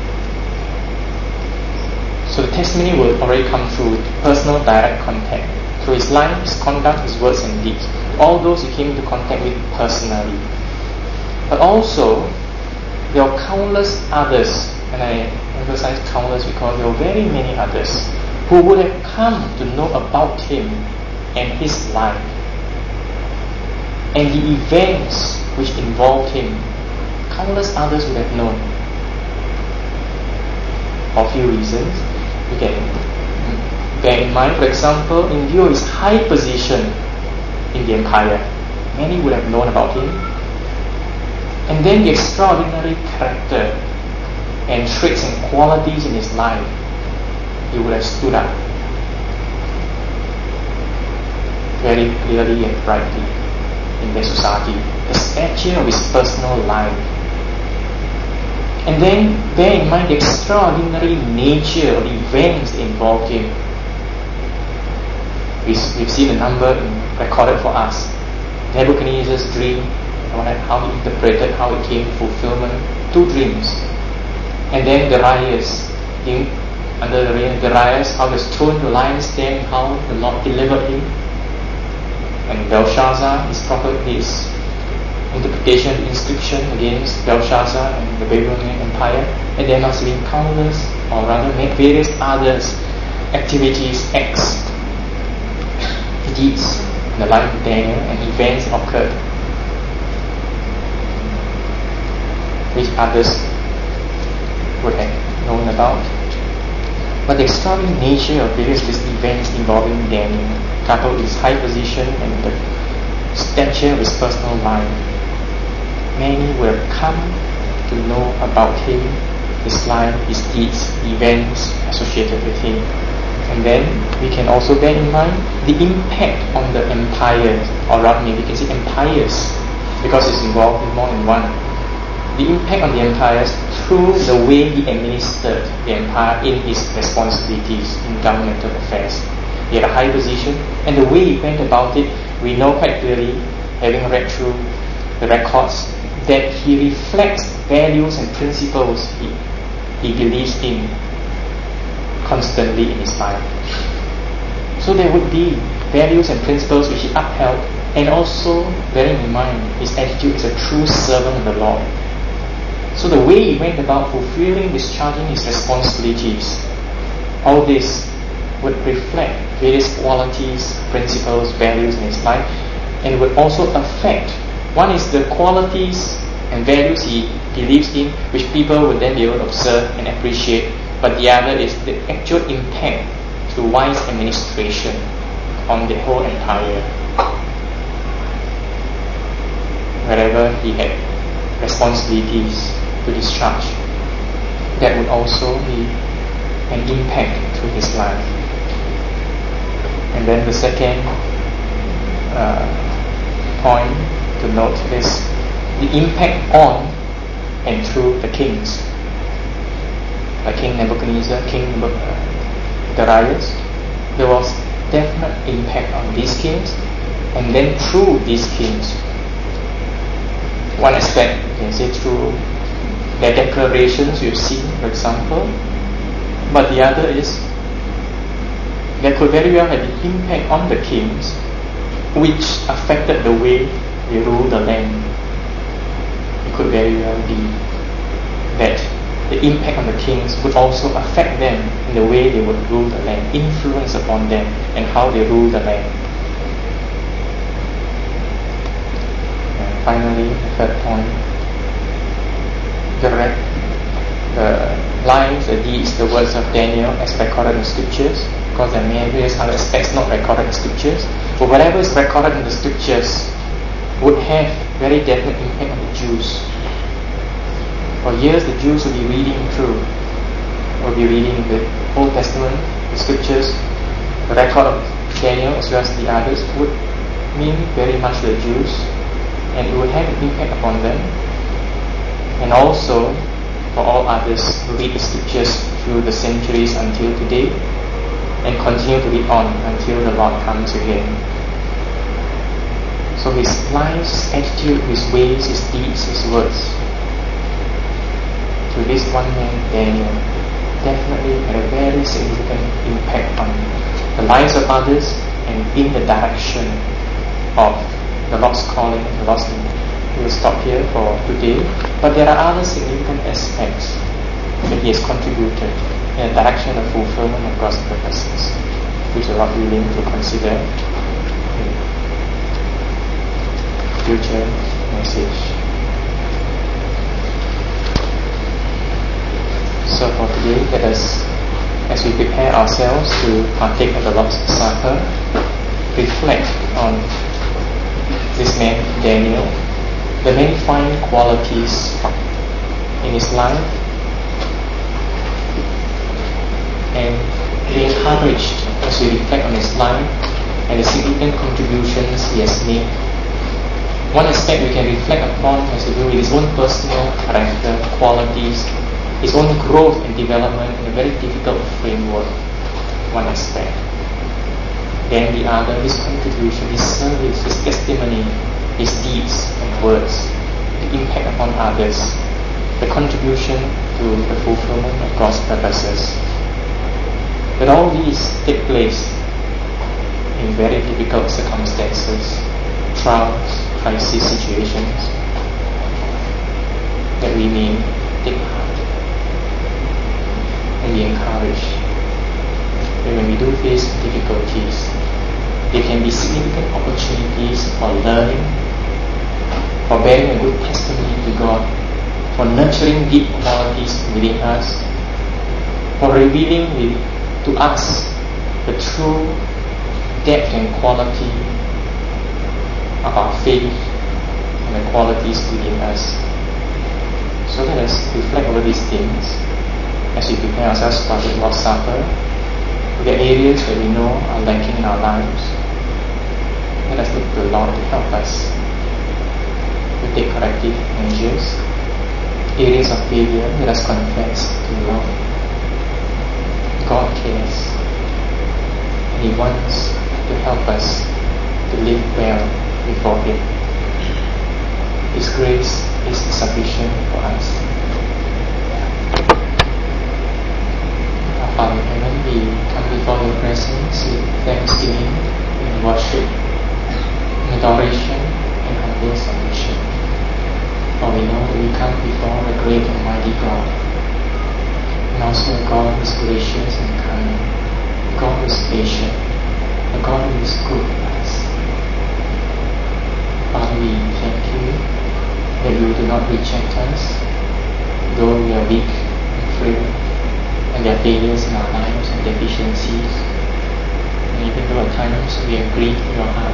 So the testimony will already come through personal direct contact. Through his life, his conduct, his words and deeds. All those he came into contact with personally. But also, there are countless others, and I emphasize countless because there are very many others who would have come to know about him and his life and the events which involved him. Countless others would have known. For a few reasons. You can bear in mind, for example, in view of his high position in the empire, many would have known about him. And then the extraordinary character and traits and qualities in his life, he would have stood up very clearly and brightly in their society. The stature of his personal life. And then bear in mind the extraordinary nature of the events that involved him. We've seen a number recorded for us. Nebuchadnezzar's dream, how he interpreted, how it came to fulfillment. Two dreams. And then Darius, king under the reign of Darius, how he was thrown to the lion's den, how the Lord delivered him. And Belshazzar, his prophet, his interpretation of the inscription against Belshazzar and the Babylonian Empire. And there must have been countless, or rather various others, activities, acts, deeds in the life of Daniel and events occurred which others would have known about. But the extraordinary nature of various these events involving Daniel, coupled with his high position and the stature of his personal life, many would have come to know about him, his life, his deeds, events associated with him. And then we can also bear in mind the impact on the empire, or rather maybe we can say empires, because it's involved in more than one. The impact on the empires through the way he administered the empire in his responsibilities in governmental affairs. He had a high position, and the way he went about it, we know quite clearly, having read through the records, that he reflects values and principles he, he believes in constantly in his life. So there would be values and principles which he upheld, and also bearing in mind his attitude as a true servant of the Lord. So the way he went about fulfilling, discharging his responsibilities, all this would reflect various qualities, principles, values in his life, and would also affect. One is the qualities and values he believes in, which people would then be able to observe and appreciate. But the other is the actual impact through wise administration on the whole empire. Wherever he had responsibilities to discharge, that would also be an impact to his life. And then the second uh, point to note is the impact on and through the kings, like King Nebuchadnezzar, King uh, Darius. There was definite impact on these kings, and then through these kings, one aspect you can say through their declarations you've seen, for example, but the other is there could very well have an impact on the kings which affected the way they rule the land. It could very well be that the impact on the kings would also affect them in the way they would rule the land, influence upon them and how they rule the land. And finally, the third point, the, re- the lives, the deeds, the words of Daniel as recorded in the scriptures, because there are various other aspects not recorded in the scriptures, but whatever is recorded in the scriptures would have very definite impact on the Jews. For years the Jews will be reading through, will be reading the Old Testament, the scriptures, the record of Daniel as well as the others would mean very much to the Jews, and it would have an impact upon them, and also for all others who read the scriptures through the centuries until today, and continue to read on until the Lord comes again. So his life's attitude, his ways, his deeds, his words, to this one man, Daniel, definitely had a very significant impact on the lives of others and in the direction of the Lord's calling, the Lord's need. We will stop here for today, but there are other significant aspects that he has contributed in the direction of fulfillment of God's purposes, which are not willing to consider in future message. So for today, let us, as we prepare ourselves to partake of the Lord's Supper, reflect on this man, Daniel, the many fine qualities in his life, and be encouraged as we reflect on his life and the significant contributions he has made. One aspect we can reflect upon has to do with his own personal character, qualities, his own growth and development in a very difficult framework. One aspect. Then the other, his contribution, his service, his testimony, his deeds and words, the impact upon others, the contribution to the fulfillment of God's purposes. But all these take place in very difficult circumstances, trials, crisis situations, that we may take heart and be encouraged that when we do face difficulties, there can be significant opportunities for learning, for bearing a good testimony to God, for nurturing deep qualities within us, for revealing to us the true depth and quality of our faith and the qualities within us. So let us reflect over these things as we prepare ourselves for the Lord's Supper. The areas that we know are lacking in our lives, let us look to the Lord to help us to take corrective measures. Areas of failure, let us confess to the Lord. God cares, and He wants to help us to live well before Him. His grace is sufficient for us. Our Father in heaven, we come before Your presence with thanksgiving and worship, and adoration and humble submission. For we know that we come before a great and mighty God, and also a God who is gracious and kind, a God who is patient, a God who is good to us. Father, we thank You that You do not reject us, though we are weak and frail, and there are failures in our lives and deficiencies, and even though at times we are grieved in Your heart.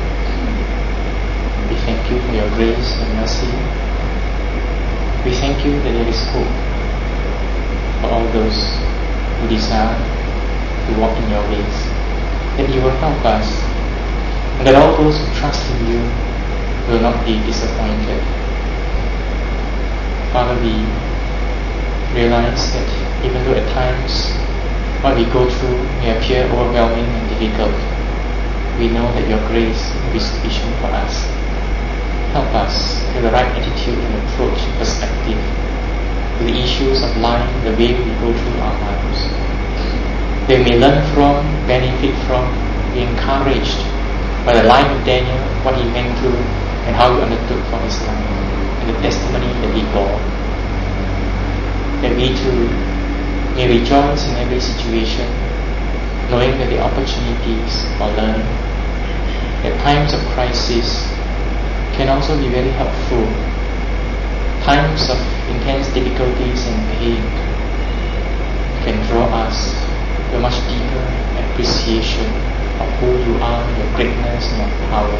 We thank You for Your grace and mercy. We thank You that there is hope for all those who desire to walk in Your ways, that You will help us, and that all those who trust in You will not be disappointed. Father, Father, we realize that even though at times what we go through may appear overwhelming and difficult, we know that your grace will be sufficient for us. Help us with the right attitude and approach and perspective to the issues of life, the way we go through our lives. They may learn from, benefit from, be encouraged by the life of Daniel, what he went through and how he undertook for his life, and the testimony that he bore. That we too may rejoice in every situation, knowing that the opportunities for learning at times of crisis can also be very helpful. Times of intense difficulties and pain can draw us to a much deeper appreciation of who you are, your greatness and your power.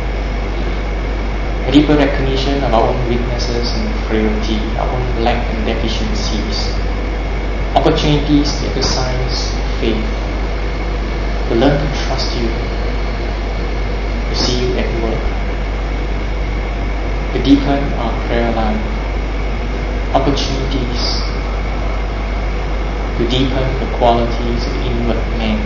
A deeper recognition of our own weaknesses and frailty, our own lack and deficiencies. Opportunities to exercise faith, to learn to trust you, to see you at work, to deepen our prayer life. Opportunities to deepen the qualities of inward man,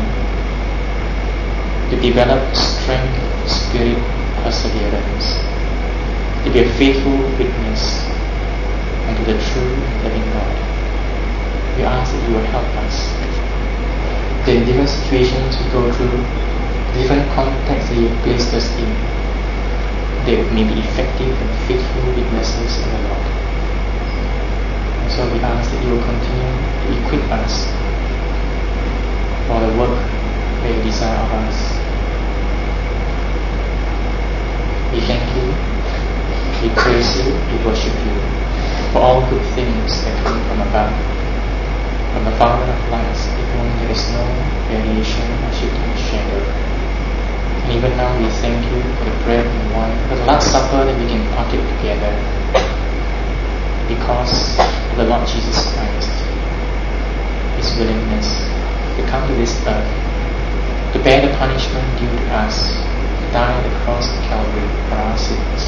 to develop strength of spirit, perseverance, to be a faithful witness unto the true and living God. We ask that you will help us. That in different situations we go through, different contexts that you have placed us in, they may be effective and faithful witnesses in the Lord. And so we ask that you will continue to equip us for the work that you desire of us. We thank you, we praise you, we worship you for all good things that come from above, from the Father of lights, in whom there is no variation or shifting shadow. And even now we thank you for the bread and the wine, for the Last Supper that we can partake together, because of the Lord Jesus Christ, His willingness to come to this earth, to bear the punishment due to us, to die on the cross of Calvary for our sins.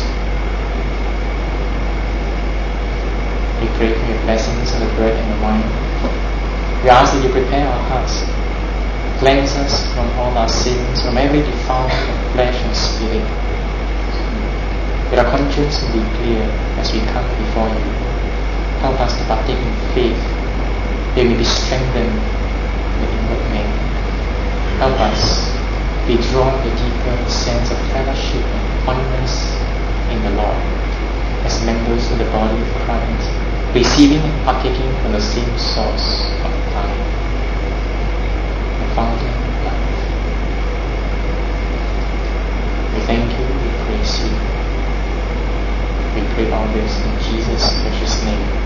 We pray for your blessings on the bread and the wine. We ask that you prepare our hearts, cleanse us from all our sins, from every defilement of flesh and spirit, that our conscience will be clear as we come before you. Help us to partake in faith, that we may be strengthened in the inward man. Help us be drawn to a deeper sense of fellowship and oneness in the Lord, as members of the body of Christ, receiving and partaking from the same source of life, the fountain of life. We thank you, we praise you. We pray all this in Jesus' precious name.